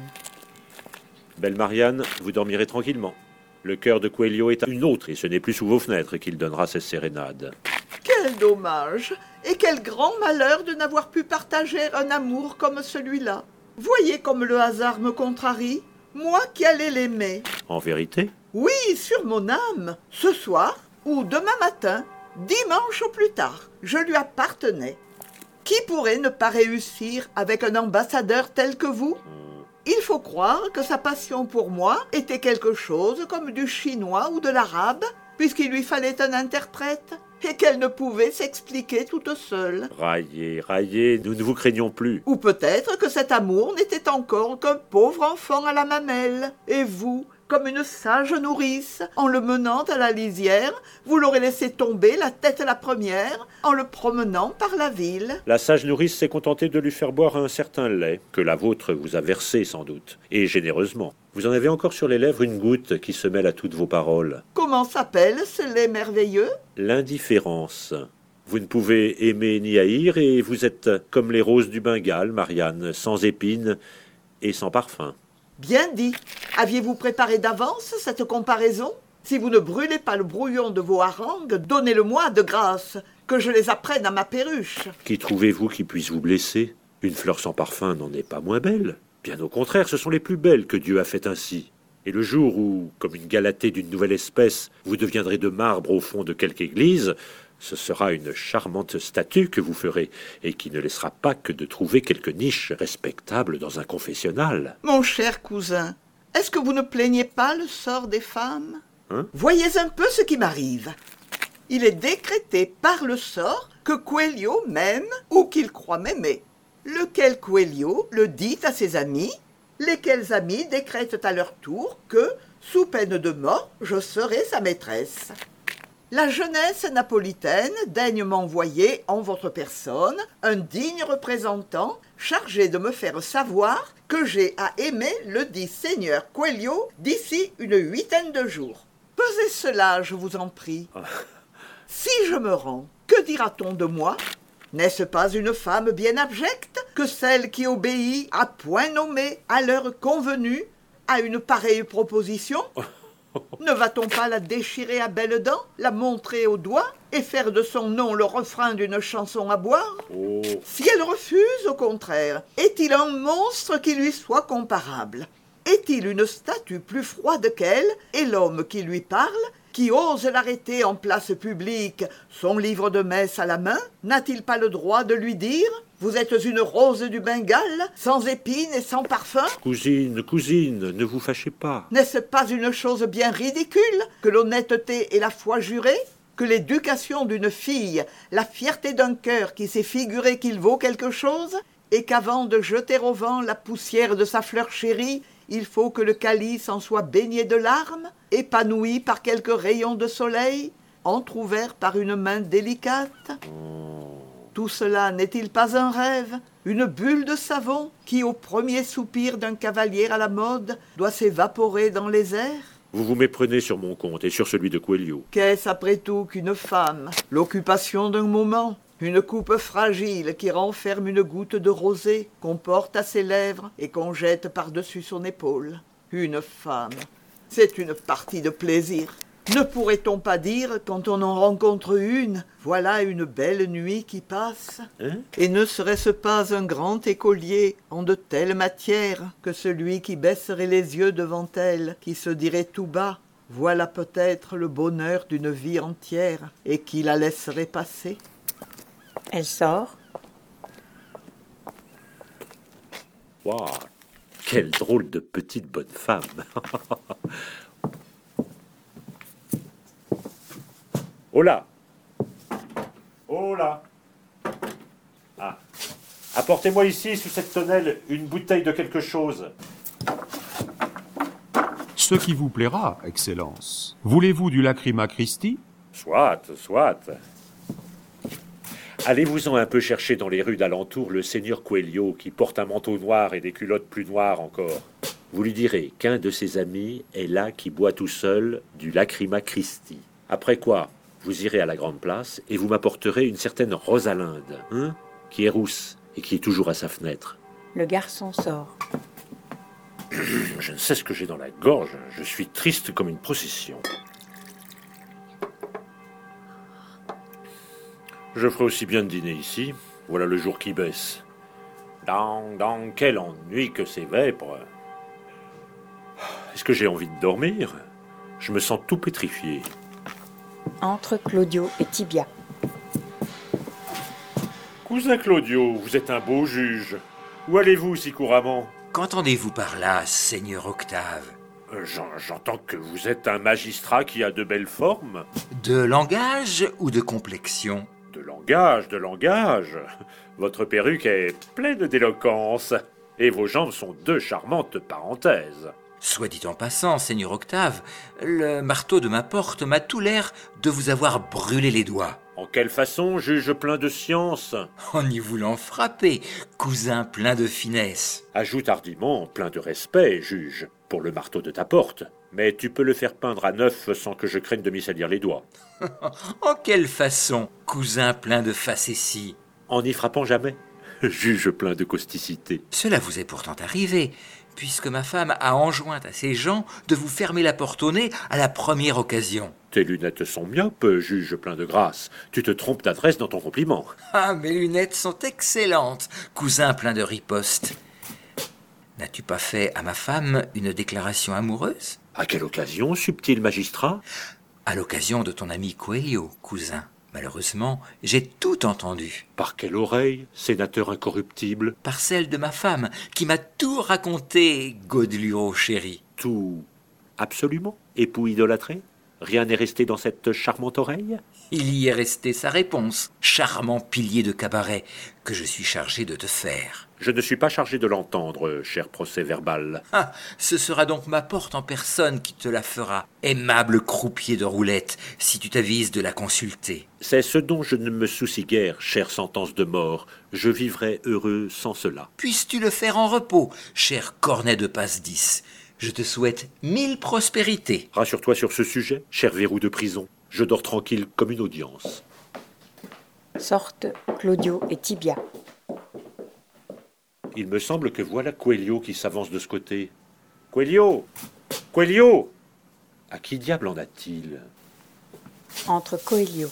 Speaker 7: Belle Marianne, vous dormirez tranquillement. Le cœur de Coelho est à une autre, et ce n'est plus sous vos fenêtres qu'il donnera ses sérénades.
Speaker 3: Quel dommage et quel grand malheur de n'avoir pu partager un amour comme celui-là. Voyez comme le hasard me contrarie, moi qui allais l'aimer.
Speaker 7: En vérité?
Speaker 3: Oui, sur mon âme. Ce soir, ou demain matin, dimanche au plus tard, je lui appartenais. Qui pourrait ne pas réussir avec un ambassadeur tel que vous? Il faut croire que sa passion pour moi était quelque chose comme du chinois ou de l'arabe, puisqu'il lui fallait un interprète, et qu'elle ne pouvait s'expliquer toute seule.
Speaker 7: Raillez, raillez, nous ne vous craignons plus.
Speaker 3: Ou peut-être que cet amour n'était encore qu'un pauvre enfant à la mamelle, et vous, comme une sage nourrice, en le menant à la lisière, vous l'aurez laissé tomber la tête la première, en le promenant par la ville.
Speaker 7: La sage nourrice s'est contentée de lui faire boire un certain lait, que la vôtre vous a versé sans doute, et généreusement. Vous en avez encore sur les lèvres une goutte qui se mêle à toutes vos paroles.
Speaker 3: Comment s'appelle ce lait merveilleux?
Speaker 7: L'indifférence. Vous ne pouvez aimer ni haïr, et vous êtes comme les roses du Bengale, Marianne, sans épines et sans parfum.
Speaker 3: Bien dit. Aviez-vous préparé d'avance cette comparaison? Si vous ne brûlez pas le brouillon de vos harangues, donnez-le-moi de grâce, que je les apprenne à ma perruche.
Speaker 7: Qui trouvez-vous qui puisse vous blesser? Une fleur sans parfum n'en est pas moins belle. Bien au contraire, ce sont les plus belles que Dieu a faites ainsi. Et le jour où, comme une galatée d'une nouvelle espèce, vous deviendrez de marbre au fond de quelque église, ce sera une charmante statue que vous ferez, et qui ne laissera pas que de trouver quelque niche respectable dans un confessionnal.
Speaker 3: Mon cher cousin, est-ce que vous ne plaignez pas le sort des femmes?
Speaker 7: Hein?
Speaker 3: Voyez un peu ce qui m'arrive. Il est décrété par le sort que Coelho m'aime ou qu'il croit m'aimer. Lequel Coelho le dit à ses amis, lesquels amis décrètent à leur tour que, sous peine de mort, je serai sa maîtresse. La jeunesse napolitaine daigne m'envoyer en votre personne un digne représentant chargé de me faire savoir que j'ai à aimer le dit seigneur Coelho d'ici une huitaine de jours. Pesez cela, je vous en prie. Si je me rends, que dira-t-on de moi? N'est-ce pas une femme bien abjecte que celle qui obéit à point nommé, à l'heure convenue, à une pareille proposition? Ne va-t-on pas la déchirer à belles dents, la montrer au doigt, et faire de son nom le refrain d'une chanson à boire?
Speaker 7: Oh.
Speaker 3: Si elle refuse, au contraire, est-il un monstre qui lui soit comparable? Est-il une statue plus froide qu'elle, et l'homme qui lui parle, qui ose l'arrêter en place publique, son livre de messe à la main, n'a-t-il pas le droit de lui dire « Vous êtes une rose du Bengale, sans épines et sans parfum »
Speaker 7: Cousine, cousine, ne vous fâchez pas.
Speaker 3: N'est-ce pas une chose bien ridicule que l'honnêteté et la foi jurée, que l'éducation d'une fille, la fierté d'un cœur qui s'est figuré qu'il vaut quelque chose, et qu'avant de jeter au vent la poussière de sa fleur chérie, il faut que le calice en soit baigné de larmes, épanoui par quelques rayons de soleil, entr'ouvert par une main délicate? Tout cela n'est-il pas un rêve, une bulle de savon qui, au premier soupir d'un cavalier à la mode, doit s'évaporer dans les airs?
Speaker 7: Vous vous méprenez sur mon compte et sur celui de Coelho.
Speaker 3: Qu'est-ce après tout qu'une femme? L'occupation d'un moment, une coupe fragile qui renferme une goutte de rosée qu'on porte à ses lèvres et qu'on jette par-dessus son épaule. Une femme, c'est une partie de plaisir. Ne pourrait-on pas dire, quand on en rencontre une, voilà une belle nuit qui passe?
Speaker 7: Hein?
Speaker 3: Et ne serait-ce pas un grand écolier en de telles matières que celui qui baisserait les yeux devant elle, qui se dirait tout bas, voilà peut-être le bonheur d'une vie entière, et qui la laisserait passer?
Speaker 1: Elle sort.
Speaker 7: Waouh, quelle drôle de petite bonne femme. Oh là! Oh là! Ah, Apportez-moi ici, sous cette tonnelle, une bouteille de quelque chose.
Speaker 10: Ce qui vous plaira, Excellence. Voulez-vous du Lacryma Christi?
Speaker 7: Soit, soit. Allez-vous-en un peu chercher dans les rues d'alentour le seigneur Coelho qui porte un manteau noir et des culottes plus noires encore. Vous lui direz qu'un de ses amis est là qui boit tout seul du Lacryma Christi. Après quoi, vous irez à la grande place et vous m'apporterez une certaine Rosalinde, hein, qui est rousse et qui est toujours à sa fenêtre.
Speaker 1: Le garçon sort.
Speaker 7: Je ne sais ce que j'ai dans la gorge, je suis triste comme une procession. Je ferai aussi bien de dîner ici. Voilà le jour qui baisse. Dans, dans quel ennui que ces vêpres. Est-ce que j'ai envie de dormir? Je me sens tout pétrifié.
Speaker 1: Entre Claudio et Tibia.
Speaker 7: Cousin Claudio, vous êtes un beau juge. Où allez-vous si couramment?
Speaker 5: Qu'entendez-vous par là, Seigneur Octave?
Speaker 7: Euh, j'en- J'entends que vous êtes un magistrat qui a de belles formes.
Speaker 5: De langage ou de complexion?
Speaker 7: De langage, de langage. Votre perruque est pleine d'éloquence. Et vos jambes sont deux charmantes parenthèses.
Speaker 5: Soit dit en passant, Seigneur Octave, le marteau de ma porte m'a tout l'air de vous avoir brûlé les doigts.
Speaker 7: En quelle façon, juge plein de science?
Speaker 5: En y voulant frapper, cousin plein de finesse.
Speaker 7: Ajoute hardiment, plein de respect, juge, pour le marteau de ta porte. Mais tu peux le faire peindre à neuf sans que je craigne de m'y salir les doigts.
Speaker 5: En quelle façon, cousin plein de facéties?
Speaker 7: En n'y frappant jamais. Juge plein de causticité.
Speaker 5: Cela vous est pourtant arrivé, puisque ma femme a enjoint à ses gens de vous fermer la porte au nez à la première occasion.
Speaker 7: Tes lunettes sont myopes, juge plein de grâce. Tu te trompes d'adresse dans ton compliment.
Speaker 5: Ah, mes lunettes sont excellentes, cousin plein de ripostes. N'as-tu pas fait à ma femme une déclaration amoureuse?
Speaker 7: À quelle occasion, subtil magistrat?
Speaker 5: À l'occasion de ton ami Coelho, cousin. Malheureusement, j'ai tout entendu.
Speaker 7: Par quelle oreille, sénateur incorruptible?
Speaker 5: Par celle de ma femme, qui m'a tout raconté, Godelureau chéri.
Speaker 7: Tout absolument? Époux idolâtré? Rien n'est resté dans cette charmante oreille?
Speaker 5: Il y est resté sa réponse, charmant pilier de cabaret, que je suis chargé de te faire.
Speaker 7: Je ne suis pas chargé de l'entendre, cher procès-verbal.
Speaker 5: Ah, ce sera donc ma porte en personne qui te la fera, aimable croupier de roulette, si tu t'avises de la consulter.
Speaker 7: C'est ce dont je ne me soucie guère, chère sentence de mort. Je vivrai heureux sans cela.
Speaker 5: Puisses-tu le faire en repos, cher cornet de passe-dix. Je te souhaite mille prospérités.
Speaker 7: Rassure-toi sur ce sujet, cher verrou de prison. Je dors tranquille comme une audience.
Speaker 1: Sortent Claudio et Tibia.
Speaker 7: Il me semble que voilà Coelho qui s'avance de ce côté. Coelho! Coelho! À qui diable en a-t-il?
Speaker 1: Entre Coelho.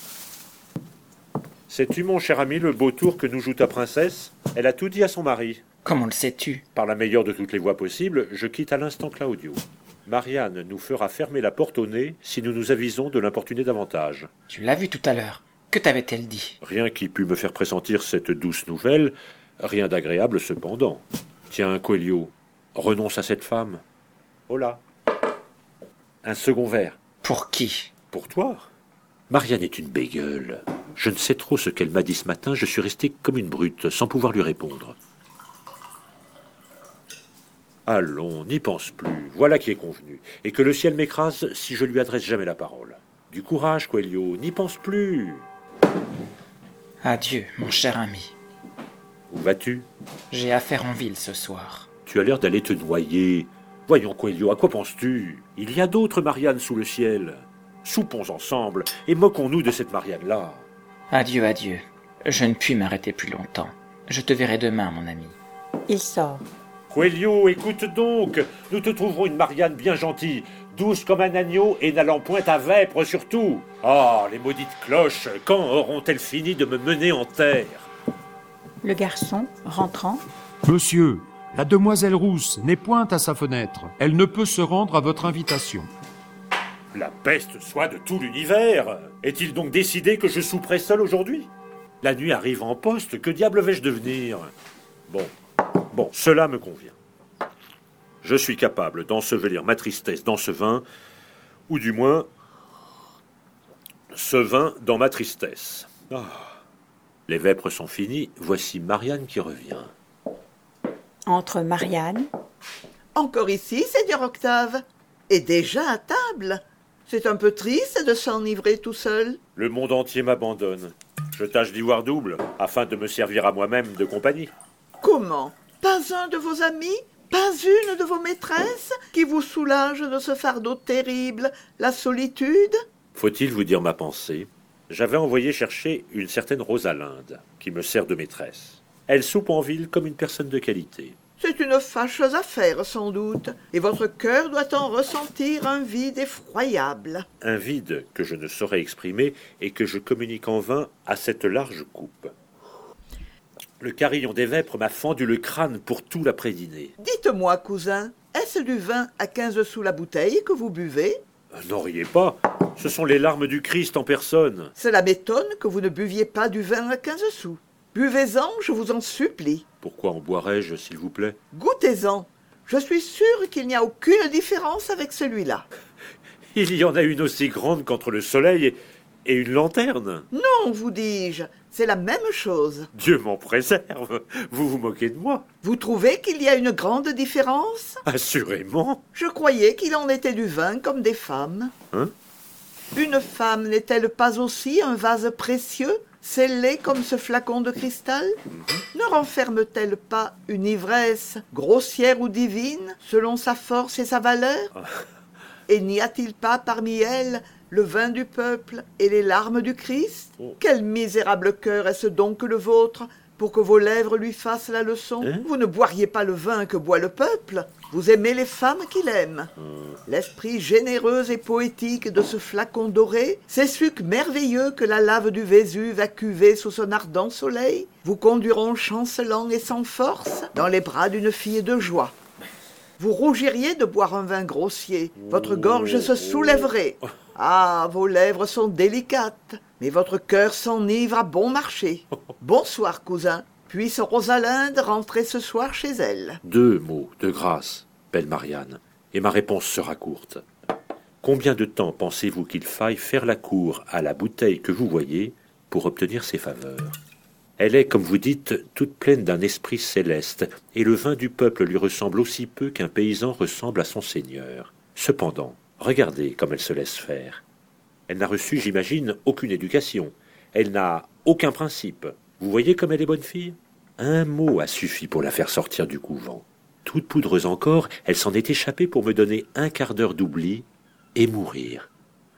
Speaker 7: Sais-tu, mon cher ami, le beau tour que nous joue ta princesse? Elle a tout dit à son mari.
Speaker 4: Comment le sais-tu?
Speaker 7: Par la meilleure de toutes les voies possibles, je quitte à l'instant Claudio. Marianne nous fera fermer la porte au nez si nous nous avisons de l'importuner davantage.
Speaker 4: Tu l'as vu tout à l'heure. Que t'avait-elle dit?
Speaker 7: Rien qui pût me faire pressentir cette douce nouvelle, rien d'agréable cependant. Tiens, Coelho, renonce à cette femme. Oh là! Un second verre.
Speaker 4: Pour qui?
Speaker 7: Pour toi? Marianne est une bégueule. Je ne sais trop ce qu'elle m'a dit ce matin, je suis resté comme une brute, sans pouvoir lui répondre. Allons, n'y pense plus, voilà qui est convenu, et que le ciel m'écrase si je lui adresse jamais la parole. Du courage, Coelho, n'y pense plus.
Speaker 4: Adieu, mon cher ami.
Speaker 7: Où vas-tu?
Speaker 4: J'ai affaire en ville ce soir.
Speaker 7: Tu as l'air d'aller te noyer. Voyons, Coelho, à quoi penses-tu? Il y a d'autres Mariannes sous le ciel. Soupons ensemble, et moquons-nous de cette Marianne-là.
Speaker 4: Adieu, adieu. Je ne puis m'arrêter plus longtemps. Je te verrai demain, mon ami.
Speaker 1: Il sort.
Speaker 7: Coelho, écoute donc, nous te trouverons une Marianne bien gentille, douce comme un agneau et n'allant point à vêpres surtout. Ah, les maudites cloches, quand auront-elles fini de me mener en terre?
Speaker 1: Le garçon, rentrant.
Speaker 10: Monsieur, la demoiselle rousse n'est point à sa fenêtre. Elle ne peut se rendre à votre invitation.
Speaker 7: La peste soit de tout l'univers. Est-il donc décidé que je souperai seul aujourd'hui? La nuit arrive en poste, que diable vais-je devenir? Bon, bon, cela me convient. Je suis capable d'ensevelir ma tristesse dans ce vin, ou du moins, ce vin dans ma tristesse. Ah. Les vêpres sont finies, voici Marianne qui revient.
Speaker 1: Entre Marianne.
Speaker 3: Encore ici, seigneur Octave. Et déjà à table. C'est un peu triste de s'enivrer tout seul.
Speaker 7: Le monde entier m'abandonne. Je tâche d'y voir double, afin de me servir à moi-même de compagnie.
Speaker 3: Comment? Pas un de vos amis? Pas une de vos maîtresses qui vous soulage de ce fardeau terrible, la solitude?
Speaker 7: Faut-il vous dire ma pensée? J'avais envoyé chercher une certaine Rosalinde, qui me sert de maîtresse. Elle soupe en ville comme une personne de qualité.
Speaker 3: C'est une fâcheuse affaire, sans doute, et votre cœur doit en ressentir un vide effroyable.
Speaker 7: Un vide que je ne saurais exprimer et que je communique en vain à cette large coupe. Le carillon des vêpres m'a fendu le crâne pour tout l'après-dîner.
Speaker 3: Dites-moi, cousin, est-ce du vin à quinze sous la bouteille que vous buvez?
Speaker 7: N'en riez pas, ce sont les larmes du Christ en personne.
Speaker 3: Cela m'étonne que vous ne buviez pas du vin à quinze sous. Buvez-en, je vous en supplie.
Speaker 7: Pourquoi en boirais-je, s'il vous plaît?
Speaker 3: Goûtez-en. Je suis sûre qu'il n'y a aucune différence avec celui-là.
Speaker 7: Il y en a une aussi grande qu'entre le soleil et une lanterne.
Speaker 3: Non, vous dis-je, c'est la même chose.
Speaker 7: Dieu m'en préserve, vous vous moquez de moi.
Speaker 3: Vous trouvez qu'il y a une grande différence?
Speaker 7: Assurément.
Speaker 3: Je croyais qu'il en était du vin comme des femmes.
Speaker 7: Hein?
Speaker 3: Une femme n'est-elle pas aussi un vase précieux, scellé comme ce flacon de cristal? Ne renferme-t-elle pas une ivresse, grossière ou divine, selon sa force et sa valeur? Et n'y a-t-il pas parmi elles le vin du peuple et les larmes du Christ?
Speaker 7: Oh.
Speaker 3: Quel misérable cœur est-ce donc que le vôtre, pour que vos lèvres lui fassent la leçon?
Speaker 7: Hein?
Speaker 3: Vous ne boiriez pas le vin que boit le peuple, vous aimez les femmes qu'il aime. L'esprit généreux et poétique de ce flacon doré, ces sucs merveilleux que la lave du Vésuve a cuvés sous son ardent soleil, vous conduiront chancelant et sans force dans les bras d'une fille de joie. Vous rougiriez de boire un vin grossier, votre gorge se soulèverait. Ah, vos lèvres sont délicates, mais votre cœur s'enivre à bon marché. Bonsoir, cousin. Puisse Rosalinde rentrer ce soir chez elle.
Speaker 7: Deux mots de grâce, belle Marianne, et ma réponse sera courte. Combien de temps pensez-vous qu'il faille faire la cour à la bouteille que vous voyez pour obtenir ses faveurs? Elle est, comme vous dites, toute pleine d'un esprit céleste, et le vin du peuple lui ressemble aussi peu qu'un paysan ressemble à son seigneur. Cependant, regardez comme elle se laisse faire. Elle n'a reçu, j'imagine, aucune éducation. Elle n'a aucun principe. Vous voyez comme elle est bonne fille? Un mot a suffi pour la faire sortir du couvent. Toute poudreuse encore, elle s'en est échappée pour me donner un quart d'heure d'oubli et mourir.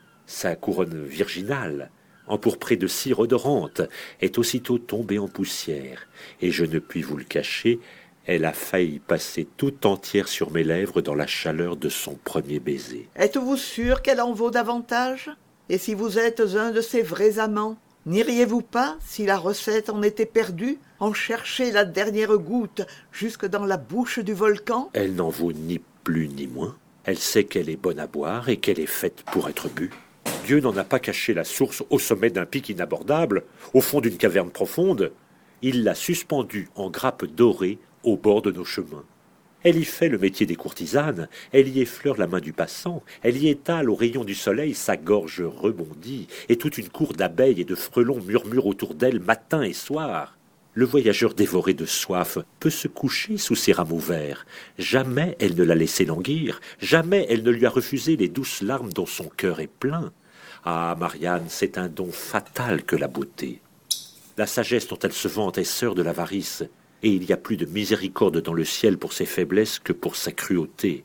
Speaker 7: Sa couronne virginale, empourprée de cire odorante, est aussitôt tombée en poussière, et je ne puis vous le cacher, elle a failli passer tout entière sur mes lèvres dans la chaleur de son premier baiser.
Speaker 3: Êtes-vous sûr qu'elle en vaut davantage? Et si vous êtes un de ses vrais amants, n'iriez-vous pas, si la recette en était perdue, en chercher la dernière goutte jusque dans la bouche du volcan?
Speaker 7: Elle n'en vaut ni plus ni moins. Elle sait qu'elle est bonne à boire et qu'elle est faite pour être bue. Dieu n'en a pas caché la source au sommet d'un pic inabordable, au fond d'une caverne profonde. Il l'a suspendue en grappe dorée au bord de nos chemins. Elle y fait le métier des courtisanes, elle y effleure la main du passant, elle y étale au rayon du soleil sa gorge rebondie, et toute une cour d'abeilles et de frelons murmure autour d'elle matin et soir. Le voyageur dévoré de soif peut se coucher sous ses rameaux verts. Jamais elle ne l'a laissé languir, jamais elle ne lui a refusé les douces larmes dont son cœur est plein. Ah, Marianne, c'est un don fatal que la beauté. La sagesse dont elle se vante est sœur de l'avarice, et il y a plus de miséricorde dans le ciel pour ses faiblesses que pour sa cruauté.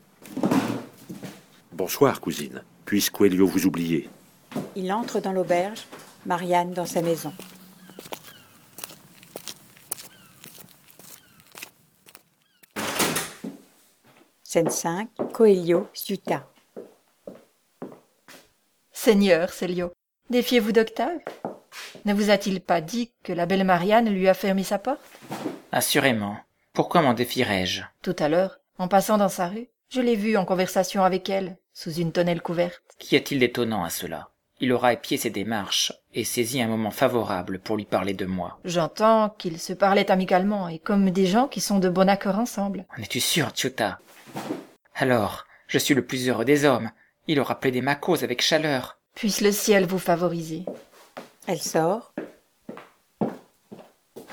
Speaker 7: Bonsoir, cousine. Puisse Coelho vous oublier.
Speaker 1: Il entre dans l'auberge, Marianne dans sa maison. Scène cinq, Coelho, Ciuta.
Speaker 2: Seigneur Célio, défiez-vous d'Octave? Ne vous a-t-il pas dit que la belle Marianne lui a fermé sa porte?
Speaker 4: Assurément. Pourquoi m'en défierais-je?
Speaker 2: Tout à l'heure, en passant dans sa rue, je l'ai vue en conversation avec elle, sous une tonnelle couverte.
Speaker 4: Qu'y a-t-il d'étonnant à cela? Il aura épié ses démarches et saisi un moment favorable pour lui parler de moi.
Speaker 2: J'entends qu'ils se parlaient amicalement et comme des gens qui sont de bon accord ensemble.
Speaker 4: En es-tu sûr, Ciuta? Alors, je suis le plus heureux des hommes. Il aura plaidé ma cause avec chaleur.
Speaker 2: Puisse le ciel vous favoriser.
Speaker 1: Elle sort.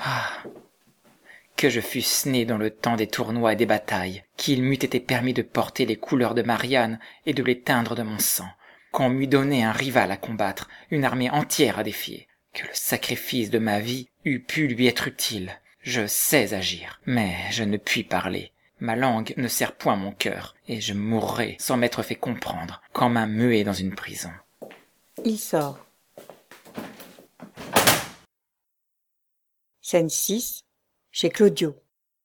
Speaker 4: Ah, que je fusse né dans le temps des tournois et des batailles, qu'il m'eût été permis de porter les couleurs de Marianne et de les teindre de mon sang, qu'on m'eût donné un rival à combattre, une armée entière à défier, que le sacrifice de ma vie eût pu lui être utile. Je sais agir, mais je ne puis parler. Ma langue ne sert point mon cœur, et je mourrai sans m'être fait comprendre, comme un muet dans une prison.
Speaker 1: Il sort. Scène six, chez Claudio.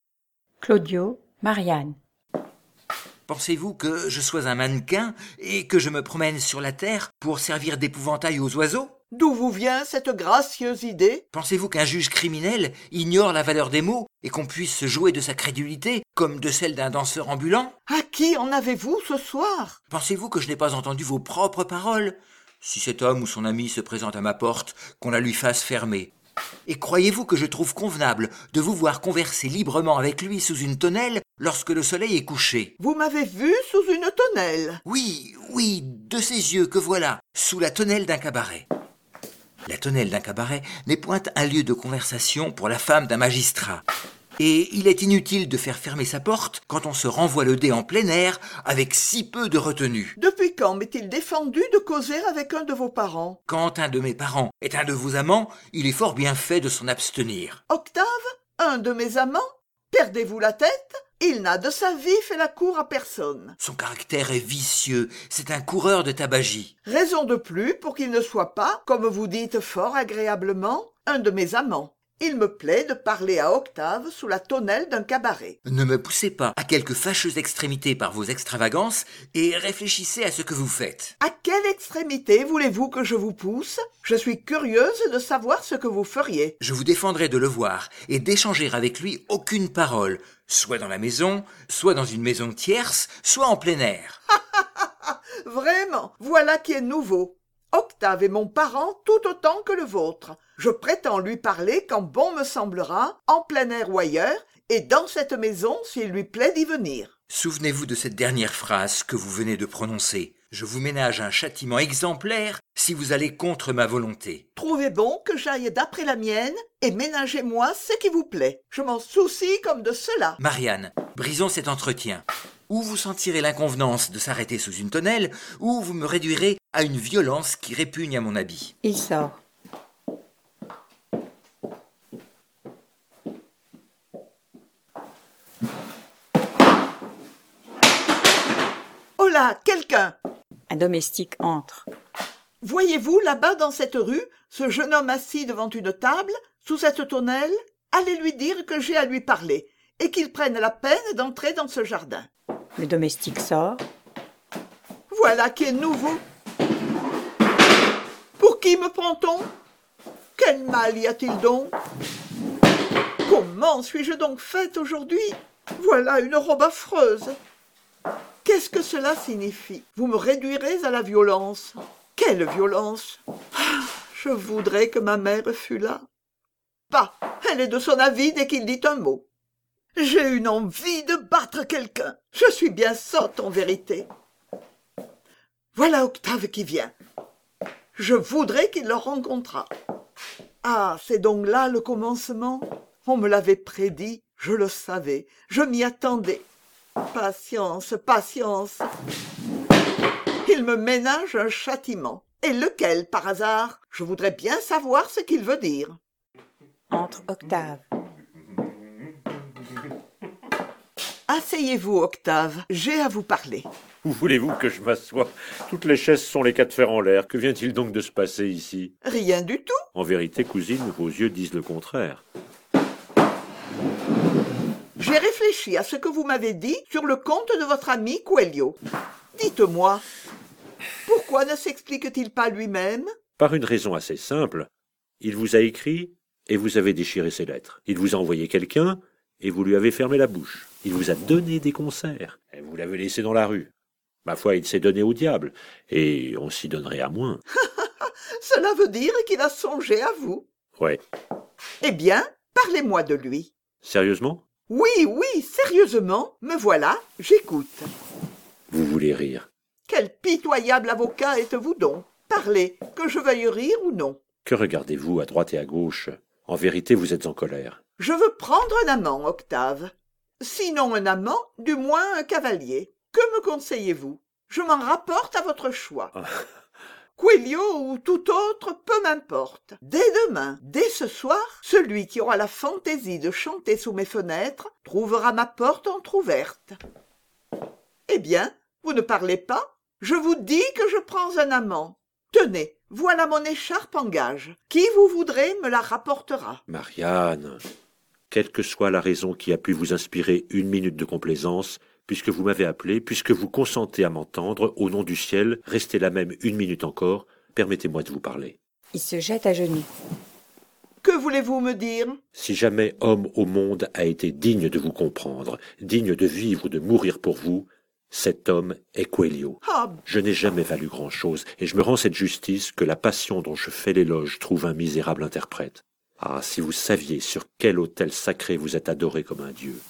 Speaker 1: Claudio, Marianne.
Speaker 5: Pensez-vous que je sois un mannequin et que je me promène sur la terre pour servir d'épouvantail aux oiseaux?
Speaker 3: D'où vous vient cette gracieuse idée?
Speaker 5: Pensez-vous qu'un juge criminel ignore la valeur des mots et qu'on puisse se jouer de sa crédulité comme de celle d'un danseur ambulant?
Speaker 3: À qui en avez-vous ce soir?
Speaker 5: Pensez-vous que je n'ai pas entendu vos propres paroles? Si cet homme ou son ami se présente à ma porte, qu'on la lui fasse fermer. Et croyez-vous que je trouve convenable de vous voir converser librement avec lui sous une tonnelle lorsque le soleil est couché?
Speaker 3: Vous m'avez vu sous une tonnelle?
Speaker 5: Oui, oui, de ces yeux que voilà, sous la tonnelle d'un cabaret. La tonnelle d'un cabaret n'est point un lieu de conversation pour la femme d'un magistrat. Et il est inutile de faire fermer sa porte quand on se renvoie le dé en plein air avec si peu de retenue.
Speaker 3: Depuis quand m'est-il défendu de causer avec un de vos parents?
Speaker 5: Quand un de mes parents est un de vos amants, il est fort bien fait de s'en abstenir.
Speaker 3: Octave, un de mes amants? Perdez-vous la tête? Il n'a de sa vie fait la cour à personne.
Speaker 5: Son caractère est vicieux, c'est un coureur de tabagie.
Speaker 3: Raison de plus pour qu'il ne soit pas, comme vous dites fort agréablement, un de mes amants. Il me plaît de parler à Octave sous la tonnelle d'un cabaret.
Speaker 5: Ne me poussez pas à quelque fâcheuse extrémité par vos extravagances et réfléchissez à ce que vous faites.
Speaker 3: À quelle extrémité voulez-vous que je vous pousse? Je suis curieuse de savoir ce que vous feriez.
Speaker 5: Je vous défendrai de le voir et d'échanger avec lui aucune parole, soit dans la maison, soit dans une maison tierce, soit en plein air.
Speaker 3: Vraiment, voilà qui est nouveau. Octave est mon parent tout autant que le vôtre. Je prétends lui parler quand bon me semblera, en plein air ou ailleurs, et dans cette maison s'il lui plaît d'y venir.
Speaker 5: Souvenez-vous de cette dernière phrase que vous venez de prononcer. Je vous ménage un châtiment exemplaire si vous allez contre ma volonté.
Speaker 3: Trouvez bon que j'aille d'après la mienne, et ménagez-moi ce qui vous plaît. Je m'en soucie comme de cela.
Speaker 5: Marianne, brisons cet entretien. Ou vous sentirez l'inconvenance de s'arrêter sous une tonnelle, ou vous me réduirez à une violence qui répugne à mon habit.
Speaker 1: Il sort.
Speaker 3: Oh là, quelqu'un!
Speaker 1: Un domestique entre.
Speaker 3: Voyez-vous là-bas dans cette rue, ce jeune homme assis devant une table, sous cette tonnelle? Allez lui dire que j'ai à lui parler, et qu'il prenne la peine d'entrer dans ce jardin.
Speaker 1: Le domestique sort.
Speaker 3: Voilà qui est nouveau. Pour qui me prend-on? Quel mal y a-t-il donc? Comment suis-je donc faite aujourd'hui? Voilà une robe affreuse. Qu'est-ce que cela signifie? Vous me réduirez à la violence. Quelle violence? Ah, je voudrais que ma mère fût là. Bah, elle est de son avis dès qu'il dit un mot. J'ai une envie de battre quelqu'un. Je suis bien sotte en vérité. Voilà Octave qui vient. Je voudrais qu'il le rencontrât. Ah, c'est donc là le commencement? On me l'avait prédit, je le savais, je m'y attendais. Patience, patience. Il me ménage un châtiment. Et lequel, par hasard? Je voudrais bien savoir ce qu'il veut dire.
Speaker 1: Entre Octave.
Speaker 3: Asseyez-vous, Octave, j'ai à vous parler.
Speaker 7: Où voulez-vous que je m'assoie? Toutes les chaises sont les cas de fer en l'air. Que vient-il donc de se passer ici?
Speaker 3: Rien du tout.
Speaker 7: En vérité, cousine, vos yeux disent le contraire.
Speaker 3: J'ai réfléchi à ce que vous m'avez dit sur le compte de votre ami Coelho. Dites-moi, pourquoi ne s'explique-t-il pas lui-même?
Speaker 7: Par une raison assez simple. Il vous a écrit et vous avez déchiré ses lettres. Il vous a envoyé quelqu'un et vous lui avez fermé la bouche. Il vous a donné des concerts et vous l'avez laissé dans la rue. Ma foi, il s'est donné au diable, et on s'y donnerait à moins.
Speaker 3: Cela veut dire qu'il a songé à vous.
Speaker 7: Ouais.
Speaker 3: Eh bien, parlez-moi de lui.
Speaker 7: Sérieusement?
Speaker 3: Oui, oui, sérieusement, me voilà, j'écoute.
Speaker 7: Vous voulez rire?
Speaker 3: Quel pitoyable avocat êtes-vous donc? Parlez, que je veuille rire ou non.
Speaker 7: Que regardez-vous à droite et à gauche?
Speaker 11: En vérité, vous êtes en colère.
Speaker 3: Je veux prendre un amant, Octave. Sinon un amant, du moins un cavalier. Que me conseillez-vous? Je m'en rapporte à votre choix. Coelho ou tout autre, peu m'importe. Dès demain, dès ce soir, celui qui aura la fantaisie de chanter sous mes fenêtres trouvera ma porte entr'ouverte. Eh bien, vous ne parlez pas? Je vous dis que je prends un amant. Tenez, voilà mon écharpe en gage. Qui vous voudrez me la rapportera.
Speaker 11: Marianne, quelle que soit la raison qui a pu vous inspirer une minute de complaisance, puisque vous m'avez appelé, puisque vous consentez à m'entendre, au nom du ciel, restez là même une minute encore, permettez-moi de vous parler.
Speaker 1: Il se jette à genoux.
Speaker 3: Que voulez-vous me dire?
Speaker 11: Si jamais homme au monde a été digne de vous comprendre, digne de vivre ou de mourir pour vous, cet homme est Coelho.
Speaker 3: Ah,
Speaker 11: Je n'ai jamais valu grand-chose, et je me rends cette justice que la passion dont je fais l'éloge trouve un misérable interprète. Ah, si vous saviez sur quel autel sacré vous êtes adoré comme un dieu.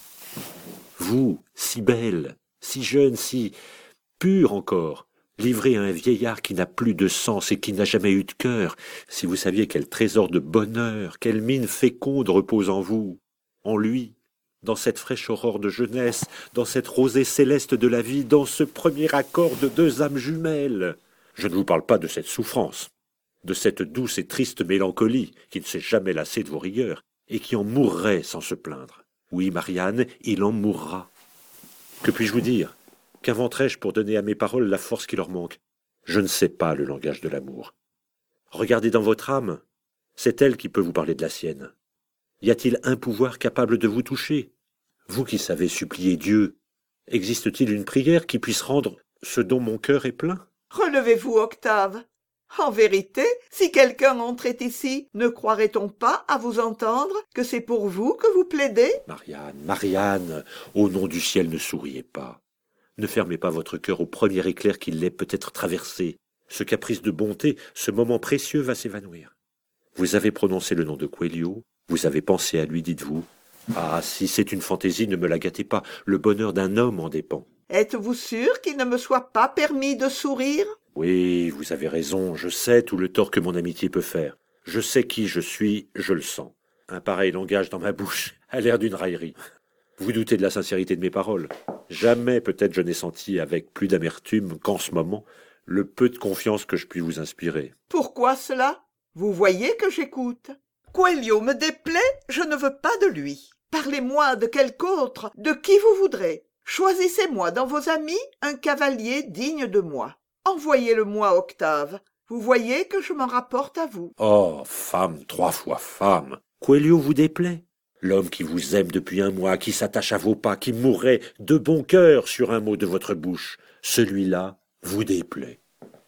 Speaker 11: Vous, si belle, si jeune, si pure encore, livrée à un vieillard qui n'a plus de sens et qui n'a jamais eu de cœur, si vous saviez quel trésor de bonheur, quelle mine féconde repose en vous, en lui, dans cette fraîche aurore de jeunesse, dans cette rosée céleste de la vie, dans ce premier accord de deux âmes jumelles. Je ne vous parle pas de cette souffrance, de cette douce et triste mélancolie qui ne s'est jamais lassée de vos rigueurs et qui en mourrait sans se plaindre. Oui, Marianne, il en mourra. Que puis-je vous dire? Qu'inventerai-je pour donner à mes paroles la force qui leur manque? Je ne sais pas le langage de l'amour. Regardez dans votre âme, c'est elle qui peut vous parler de la sienne. Y a-t-il un pouvoir capable de vous toucher? Vous qui savez supplier Dieu, existe-t-il une prière qui puisse rendre ce dont mon cœur est plein?
Speaker 3: relevez-vous, Octave. En vérité, si quelqu'un entrait ici, ne croirait-on pas à vous entendre que c'est pour vous que vous plaidez?
Speaker 11: Marianne, Marianne, au nom du ciel, ne souriez pas. Ne fermez pas votre cœur au premier éclair qui l'ait peut-être traversé. Ce caprice de bonté, ce moment précieux va s'évanouir. Vous avez prononcé le nom de Coelho, vous avez pensé à lui, dites-vous. Ah, si c'est une fantaisie, ne me la gâtez pas, le bonheur d'un homme en dépend.
Speaker 3: Êtes-vous sûr qu'il ne me soit pas permis de sourire?
Speaker 11: Oui, vous avez raison, je sais tout le tort que mon amitié peut faire. Je sais qui je suis, je le sens. Un pareil langage dans ma bouche a l'air d'une raillerie. Vous doutez de la sincérité de mes paroles. Jamais peut-être je n'ai senti avec plus d'amertume qu'en ce moment le peu de confiance que je puis vous inspirer.
Speaker 3: Pourquoi cela? Vous voyez que j'écoute. Coelho me déplaît, je ne veux pas de lui. Parlez-moi de quelque autre, de qui vous voudrez. Choisissez-moi dans vos amis un cavalier digne de moi. Envoyez-le-moi, Octave. Vous voyez que je m'en rapporte à vous.
Speaker 11: Oh, femme, trois fois femme, Coelho vous déplaît? L'homme qui vous aime depuis un mois, qui s'attache à vos pas, qui mourrait de bon cœur sur un mot de votre bouche, celui-là vous déplaît.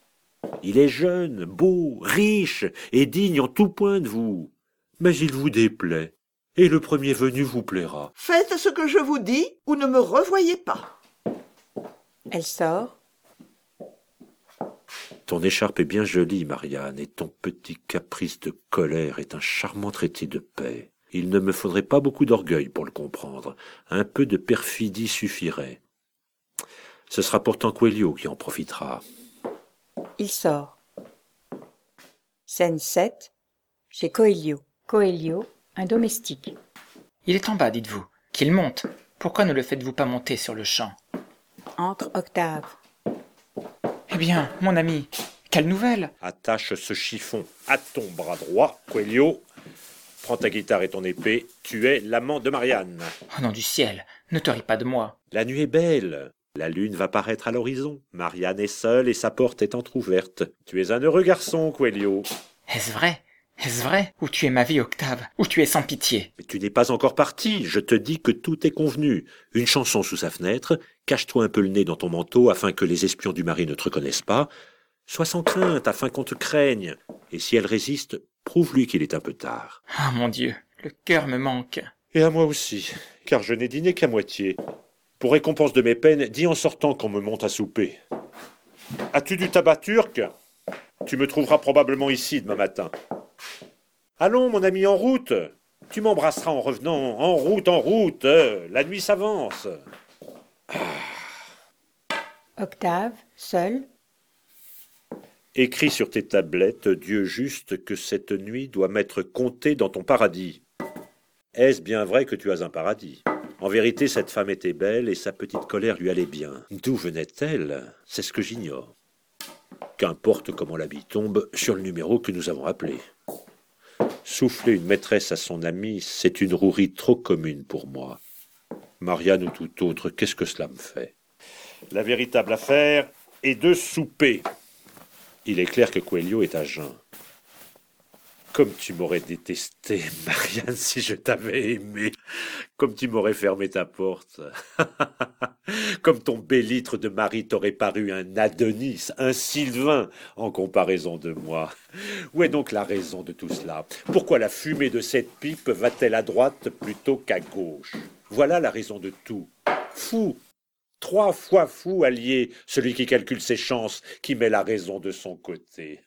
Speaker 11: Il est jeune, beau, riche et digne en tout point de vous, mais il vous déplaît, et le premier venu vous plaira.
Speaker 3: Faites ce que je vous dis ou ne me revoyez pas.
Speaker 1: Elle sort.
Speaker 11: Ton écharpe est bien jolie, Marianne, et ton petit caprice de colère est un charmant traité de paix. Il ne me faudrait pas beaucoup d'orgueil pour le comprendre. Un peu de perfidie suffirait. Ce sera pourtant Coelho qui en profitera.
Speaker 1: Il sort. Scène sept. Chez Coelho. Coelho, un domestique.
Speaker 4: Il est en bas, dites-vous. Qu'il monte. Pourquoi ne le faites-vous pas monter sur le champ?
Speaker 1: Entre Octave.
Speaker 4: Eh bien, mon ami, quelle nouvelle?
Speaker 11: Attache ce chiffon à ton bras droit, Coelho. Prends ta guitare et ton épée, tu es l'amant de Marianne.
Speaker 4: Au nom du ciel, ne te ris pas de moi.
Speaker 11: La nuit est belle, la lune va paraître à l'horizon. Marianne est seule et sa porte est entr'ouverte. Tu es un heureux garçon, Coelho.
Speaker 4: Est-ce vrai? Est-ce vrai? Ou tu es ma vie, Octave, ou tu es sans pitié.
Speaker 11: Mais tu n'es pas encore parti, je te dis que tout est convenu. Une chanson sous sa fenêtre, cache-toi un peu le nez dans ton manteau afin que les espions du mari ne te reconnaissent pas. Sois sans crainte afin qu'on te craigne. Et si elle résiste, prouve-lui qu'il est un peu tard.
Speaker 4: Ah, mon Dieu, le cœur me manque.
Speaker 11: Et à moi aussi, car je n'ai dîné qu'à moitié. Pour récompense de mes peines, dis en sortant qu'on me monte à souper. As-tu du tabac turc? Tu me trouveras probablement ici demain matin. Allons, mon ami, en route. Tu m'embrasseras en revenant. En route, en route. La nuit s'avance.
Speaker 1: Octave, seul.
Speaker 11: Écris sur tes tablettes, Dieu juste, que cette nuit doit m'être comptée dans ton paradis. Est-ce bien vrai que tu as un paradis? En vérité, cette femme était belle et sa petite colère lui allait bien. D'où venait-elle? C'est ce que j'ignore. Qu'importe comment l'habit tombe sur le numéro que nous avons appelé. Souffler une maîtresse à son ami, c'est une rouerie trop commune pour moi. Marianne ou tout autre, qu'est-ce que cela me fait? La véritable affaire est de souper. Il est clair que Coelho est à jeun. Comme tu m'aurais détesté, Marianne, si je t'avais aimé. Comme tu m'aurais fermé ta porte. Comme ton bélître de mari t'aurait paru un Adonis, un Sylvain, en comparaison de moi. Où est donc la raison de tout cela? Pourquoi la fumée de cette pipe va-t-elle à droite plutôt qu'à gauche? Voilà la raison de tout. Fou! Trois fois fou allié, celui qui calcule ses chances, qui met la raison de son côté.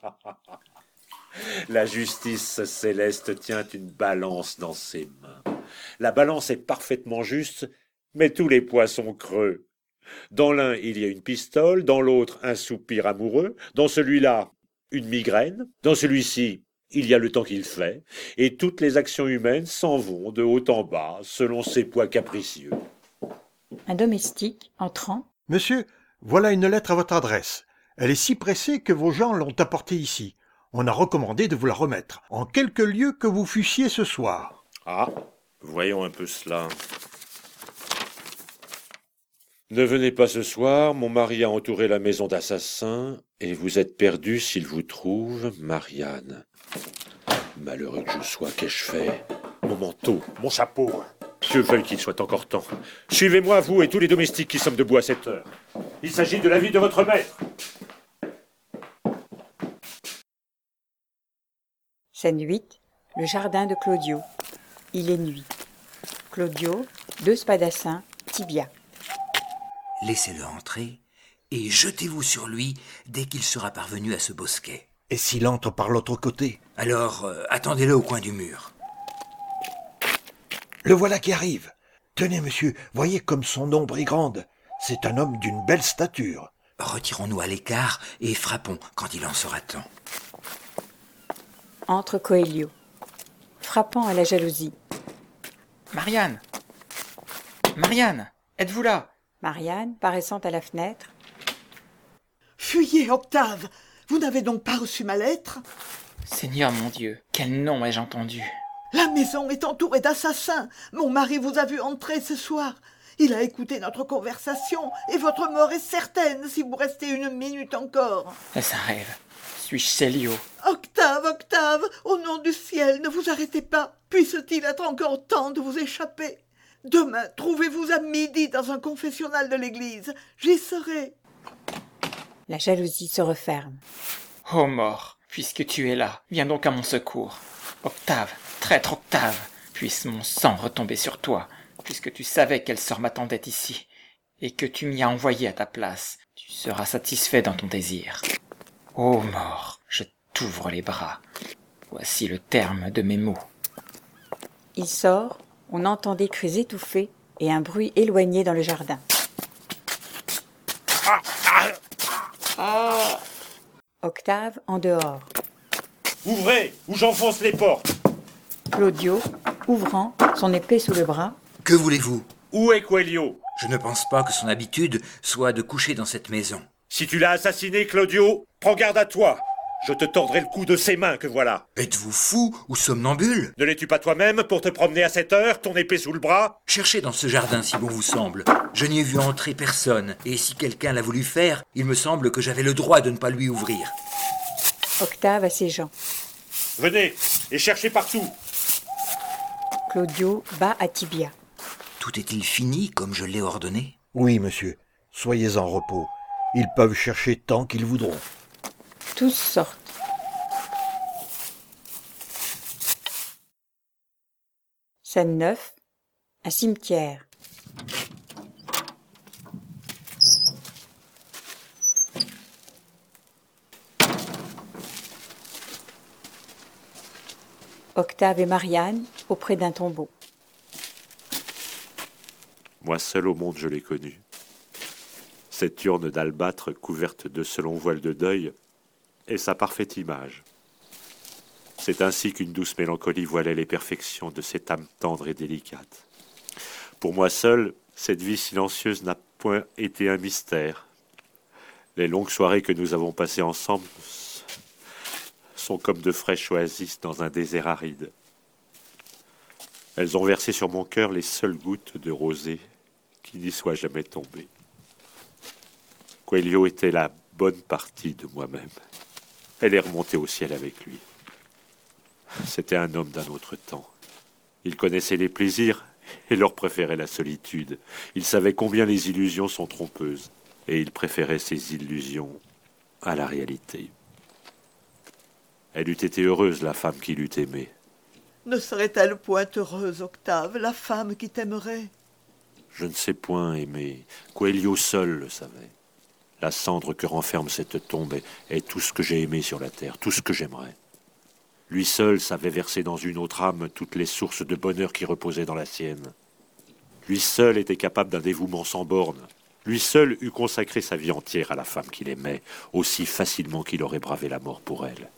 Speaker 11: La justice céleste tient une balance dans ses mains. La balance est parfaitement juste, mais tous les poids sont creux. Dans l'un, il y a une pistole, dans l'autre, un soupir amoureux, dans celui-là, une migraine, dans celui-ci, il y a le temps qu'il fait, et toutes les actions humaines s'en vont de haut en bas, selon ses poids capricieux.
Speaker 1: Un domestique, entrant.
Speaker 6: Monsieur, voilà une lettre à votre adresse. Elle est si pressée que vos gens l'ont apportée ici. On a recommandé de vous la remettre, en quelque lieu que vous fussiez ce soir.
Speaker 11: Ah, voyons un peu cela. Ne venez pas ce soir, mon mari a entouré la maison d'assassins, et vous êtes perdue s'il vous trouve, Marianne. Malheureux que je sois, qu'ai-je fait? Mon manteau, mon chapeau. Dieu veuille qu'il soit encore temps. Suivez-moi, vous et tous les domestiques qui sommes debout à cette heure. Il s'agit de la vie de votre maître.
Speaker 1: Scène huit. Le jardin de Claudio. Il est nuit. Claudio, deux spadassins, Tibia.
Speaker 5: Laissez-le entrer et jetez-vous sur lui dès qu'il sera parvenu à ce bosquet.
Speaker 6: Et s'il entre par l'autre côté?
Speaker 5: Alors, euh, attendez-le au coin du mur.
Speaker 6: Le voilà qui arrive. Tenez, monsieur, voyez comme son ombre est grande. C'est un homme d'une belle stature.
Speaker 5: Retirons-nous à l'écart et frappons quand il en sera temps.
Speaker 1: Entre Coelho, frappant à la jalousie.
Speaker 4: Marianne! Marianne! Êtes-vous là?
Speaker 1: Marianne, paraissant à la fenêtre.
Speaker 3: Fuyez, Octave! Vous n'avez donc pas reçu ma lettre?
Speaker 4: Seigneur mon Dieu, quel nom ai-je entendu?
Speaker 3: La maison est entourée d'assassins. Mon mari vous a vu entrer ce soir. Il a écouté notre conversation et votre mort est certaine si vous restez une minute encore.
Speaker 4: Est-ce un rêve? Suis-je Célio?
Speaker 3: Octave, Octave, au nom du ciel, ne vous arrêtez pas. Puisse-t-il être encore temps de vous échapper? Demain, trouvez-vous à midi dans un confessionnal de l'église. J'y serai.
Speaker 1: La jalousie se referme.
Speaker 4: Ô mort, puisque tu es là, viens donc à mon secours. Octave, traître Octave, puisse mon sang retomber sur toi, puisque tu savais quel sort m'attendait ici, et que tu m'y as envoyé à ta place. Tu seras satisfait dans ton désir. Ô mort, je t'ouvre les bras. Voici le terme de mes mots.
Speaker 1: Il sort, on entend des cris étouffés et un bruit éloigné dans le jardin.
Speaker 11: Ah, ah,
Speaker 1: ah. Octave en dehors.
Speaker 11: Ouvrez, ou j'enfonce les portes.
Speaker 1: Claudio, ouvrant, son épée sous le bras.
Speaker 5: Que voulez-vous?
Speaker 11: Où est Coelho?
Speaker 5: Je ne pense pas que son habitude soit de coucher dans cette maison.
Speaker 11: Si tu l'as assassiné, Claudio, prends garde à toi. Je te tordrai le cou de ses mains que voilà.
Speaker 5: Êtes-vous fou ou somnambule?
Speaker 11: Ne l'es-tu pas toi-même pour te promener à cette heure, ton épée sous le bras?
Speaker 5: Cherchez dans ce jardin si bon vous semble. Je n'y ai vu entrer personne, et si quelqu'un l'a voulu faire, il me semble que j'avais le droit de ne pas lui ouvrir.
Speaker 1: Octave à ses gens.
Speaker 11: Venez, et cherchez partout.
Speaker 1: Claudio bat à Tibia.
Speaker 5: Tout est-il fini comme je l'ai ordonné?
Speaker 6: Oui, monsieur. Soyez en repos. Ils peuvent chercher tant qu'ils voudront.
Speaker 1: Tous sortent. Scène neuf. Un cimetière. Octave et Marianne auprès d'un tombeau.
Speaker 11: Moi seul au monde je l'ai connue. Cette urne d'albâtre couverte de ce long voile de deuil, est sa parfaite image. C'est ainsi qu'une douce mélancolie voilait les perfections de cette âme tendre et délicate. Pour moi seul, cette vie silencieuse n'a point été un mystère. Les longues soirées que nous avons passées ensemble sont comme de fraîches oasis dans un désert aride. Elles ont versé sur mon cœur les seules gouttes de rosée qui n'y soient jamais tombées. Coelho était la bonne partie de moi-même. Elle est remontée au ciel avec lui. C'était un homme d'un autre temps. Il connaissait les plaisirs et leur préférait la solitude. Il savait combien les illusions sont trompeuses, et il préférait ces illusions à la réalité. Elle eût été heureuse, la femme qui l'eût aimée.
Speaker 3: Ne serait-elle point heureuse, Octave, la femme qui t'aimerait?
Speaker 11: Je ne sais point aimer. Coelho seul le savait. La cendre que renferme cette tombe est, est tout ce que j'ai aimé sur la terre, tout ce que j'aimerais. Lui seul savait verser dans une autre âme toutes les sources de bonheur qui reposaient dans la sienne. Lui seul était capable d'un dévouement sans bornes. Lui seul eût consacré sa vie entière à la femme qu'il aimait, aussi facilement qu'il aurait bravé la mort pour elle.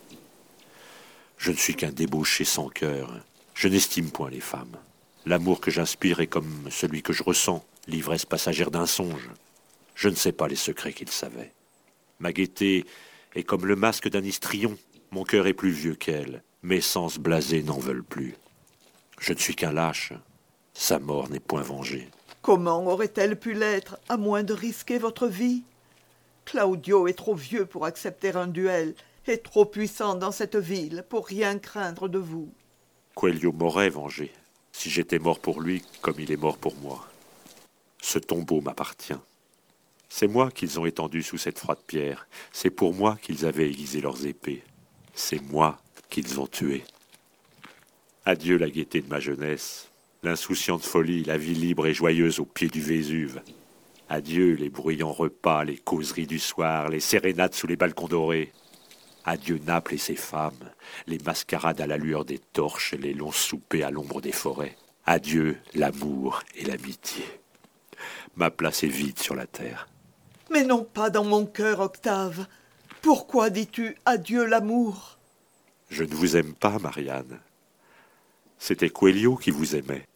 Speaker 11: Je ne suis qu'un débauché sans cœur. Je n'estime point les femmes. L'amour que j'inspire est comme celui que je ressens, l'ivresse passagère d'un songe. Je ne sais pas les secrets qu'il savait. Ma gaieté est comme le masque d'un histrion. Mon cœur est plus vieux qu'elle. Mes sens blasés n'en veulent plus. Je ne suis qu'un lâche. Sa mort n'est point vengée.
Speaker 3: Comment aurait-elle pu l'être, à moins de risquer votre vie? Claudio est trop vieux pour accepter un duel, et trop puissant dans cette ville pour rien craindre de vous.
Speaker 11: Coelho m'aurait vengé, si j'étais mort pour lui comme il est mort pour moi. Ce tombeau m'appartient. C'est moi qu'ils ont étendu sous cette froide pierre. C'est pour moi qu'ils avaient aiguisé leurs épées. C'est moi qu'ils ont tué. Adieu la gaieté de ma jeunesse, l'insouciante folie, la vie libre et joyeuse au pied du Vésuve. Adieu les bruyants repas, les causeries du soir, les sérénades sous les balcons dorés. Adieu Naples et ses femmes, les mascarades à la lueur des torches, les longs soupers à l'ombre des forêts. Adieu l'amour et l'amitié. Ma place est vide sur la terre.
Speaker 3: Mais non pas dans mon cœur, Octave. Pourquoi dis-tu adieu l'amour?
Speaker 11: Je ne vous aime pas, Marianne. C'était Coelho qui vous aimait.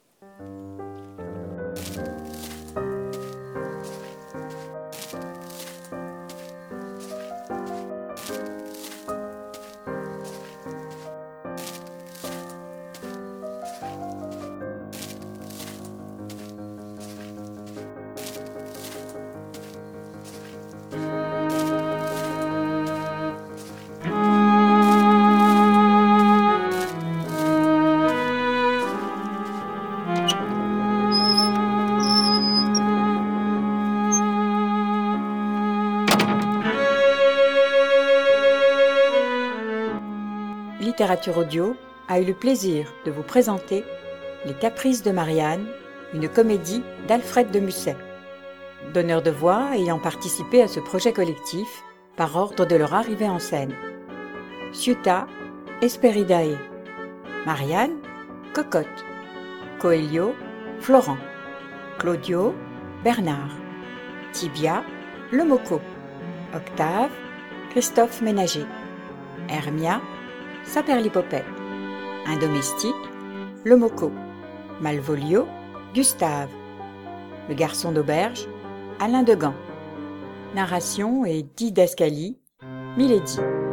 Speaker 1: Littérature Audio a eu le plaisir de vous présenter Les Caprices de Marianne, une comédie d'Alfred de Musset. Donneurs de voix ayant participé à ce projet collectif par ordre de leur arrivée en scène. Ciuta, Esperidae. Marianne, Cocotte. Coelho, Florent. Claudio, Bernard. Tibia, Le Moco. Octave, Christophe Ménager. Hermia, Saperlipopette. Un domestique, Le Moco. Malvolio, Gustave. Le garçon d'auberge, Alain Degan. Narration et didascalie, Milady.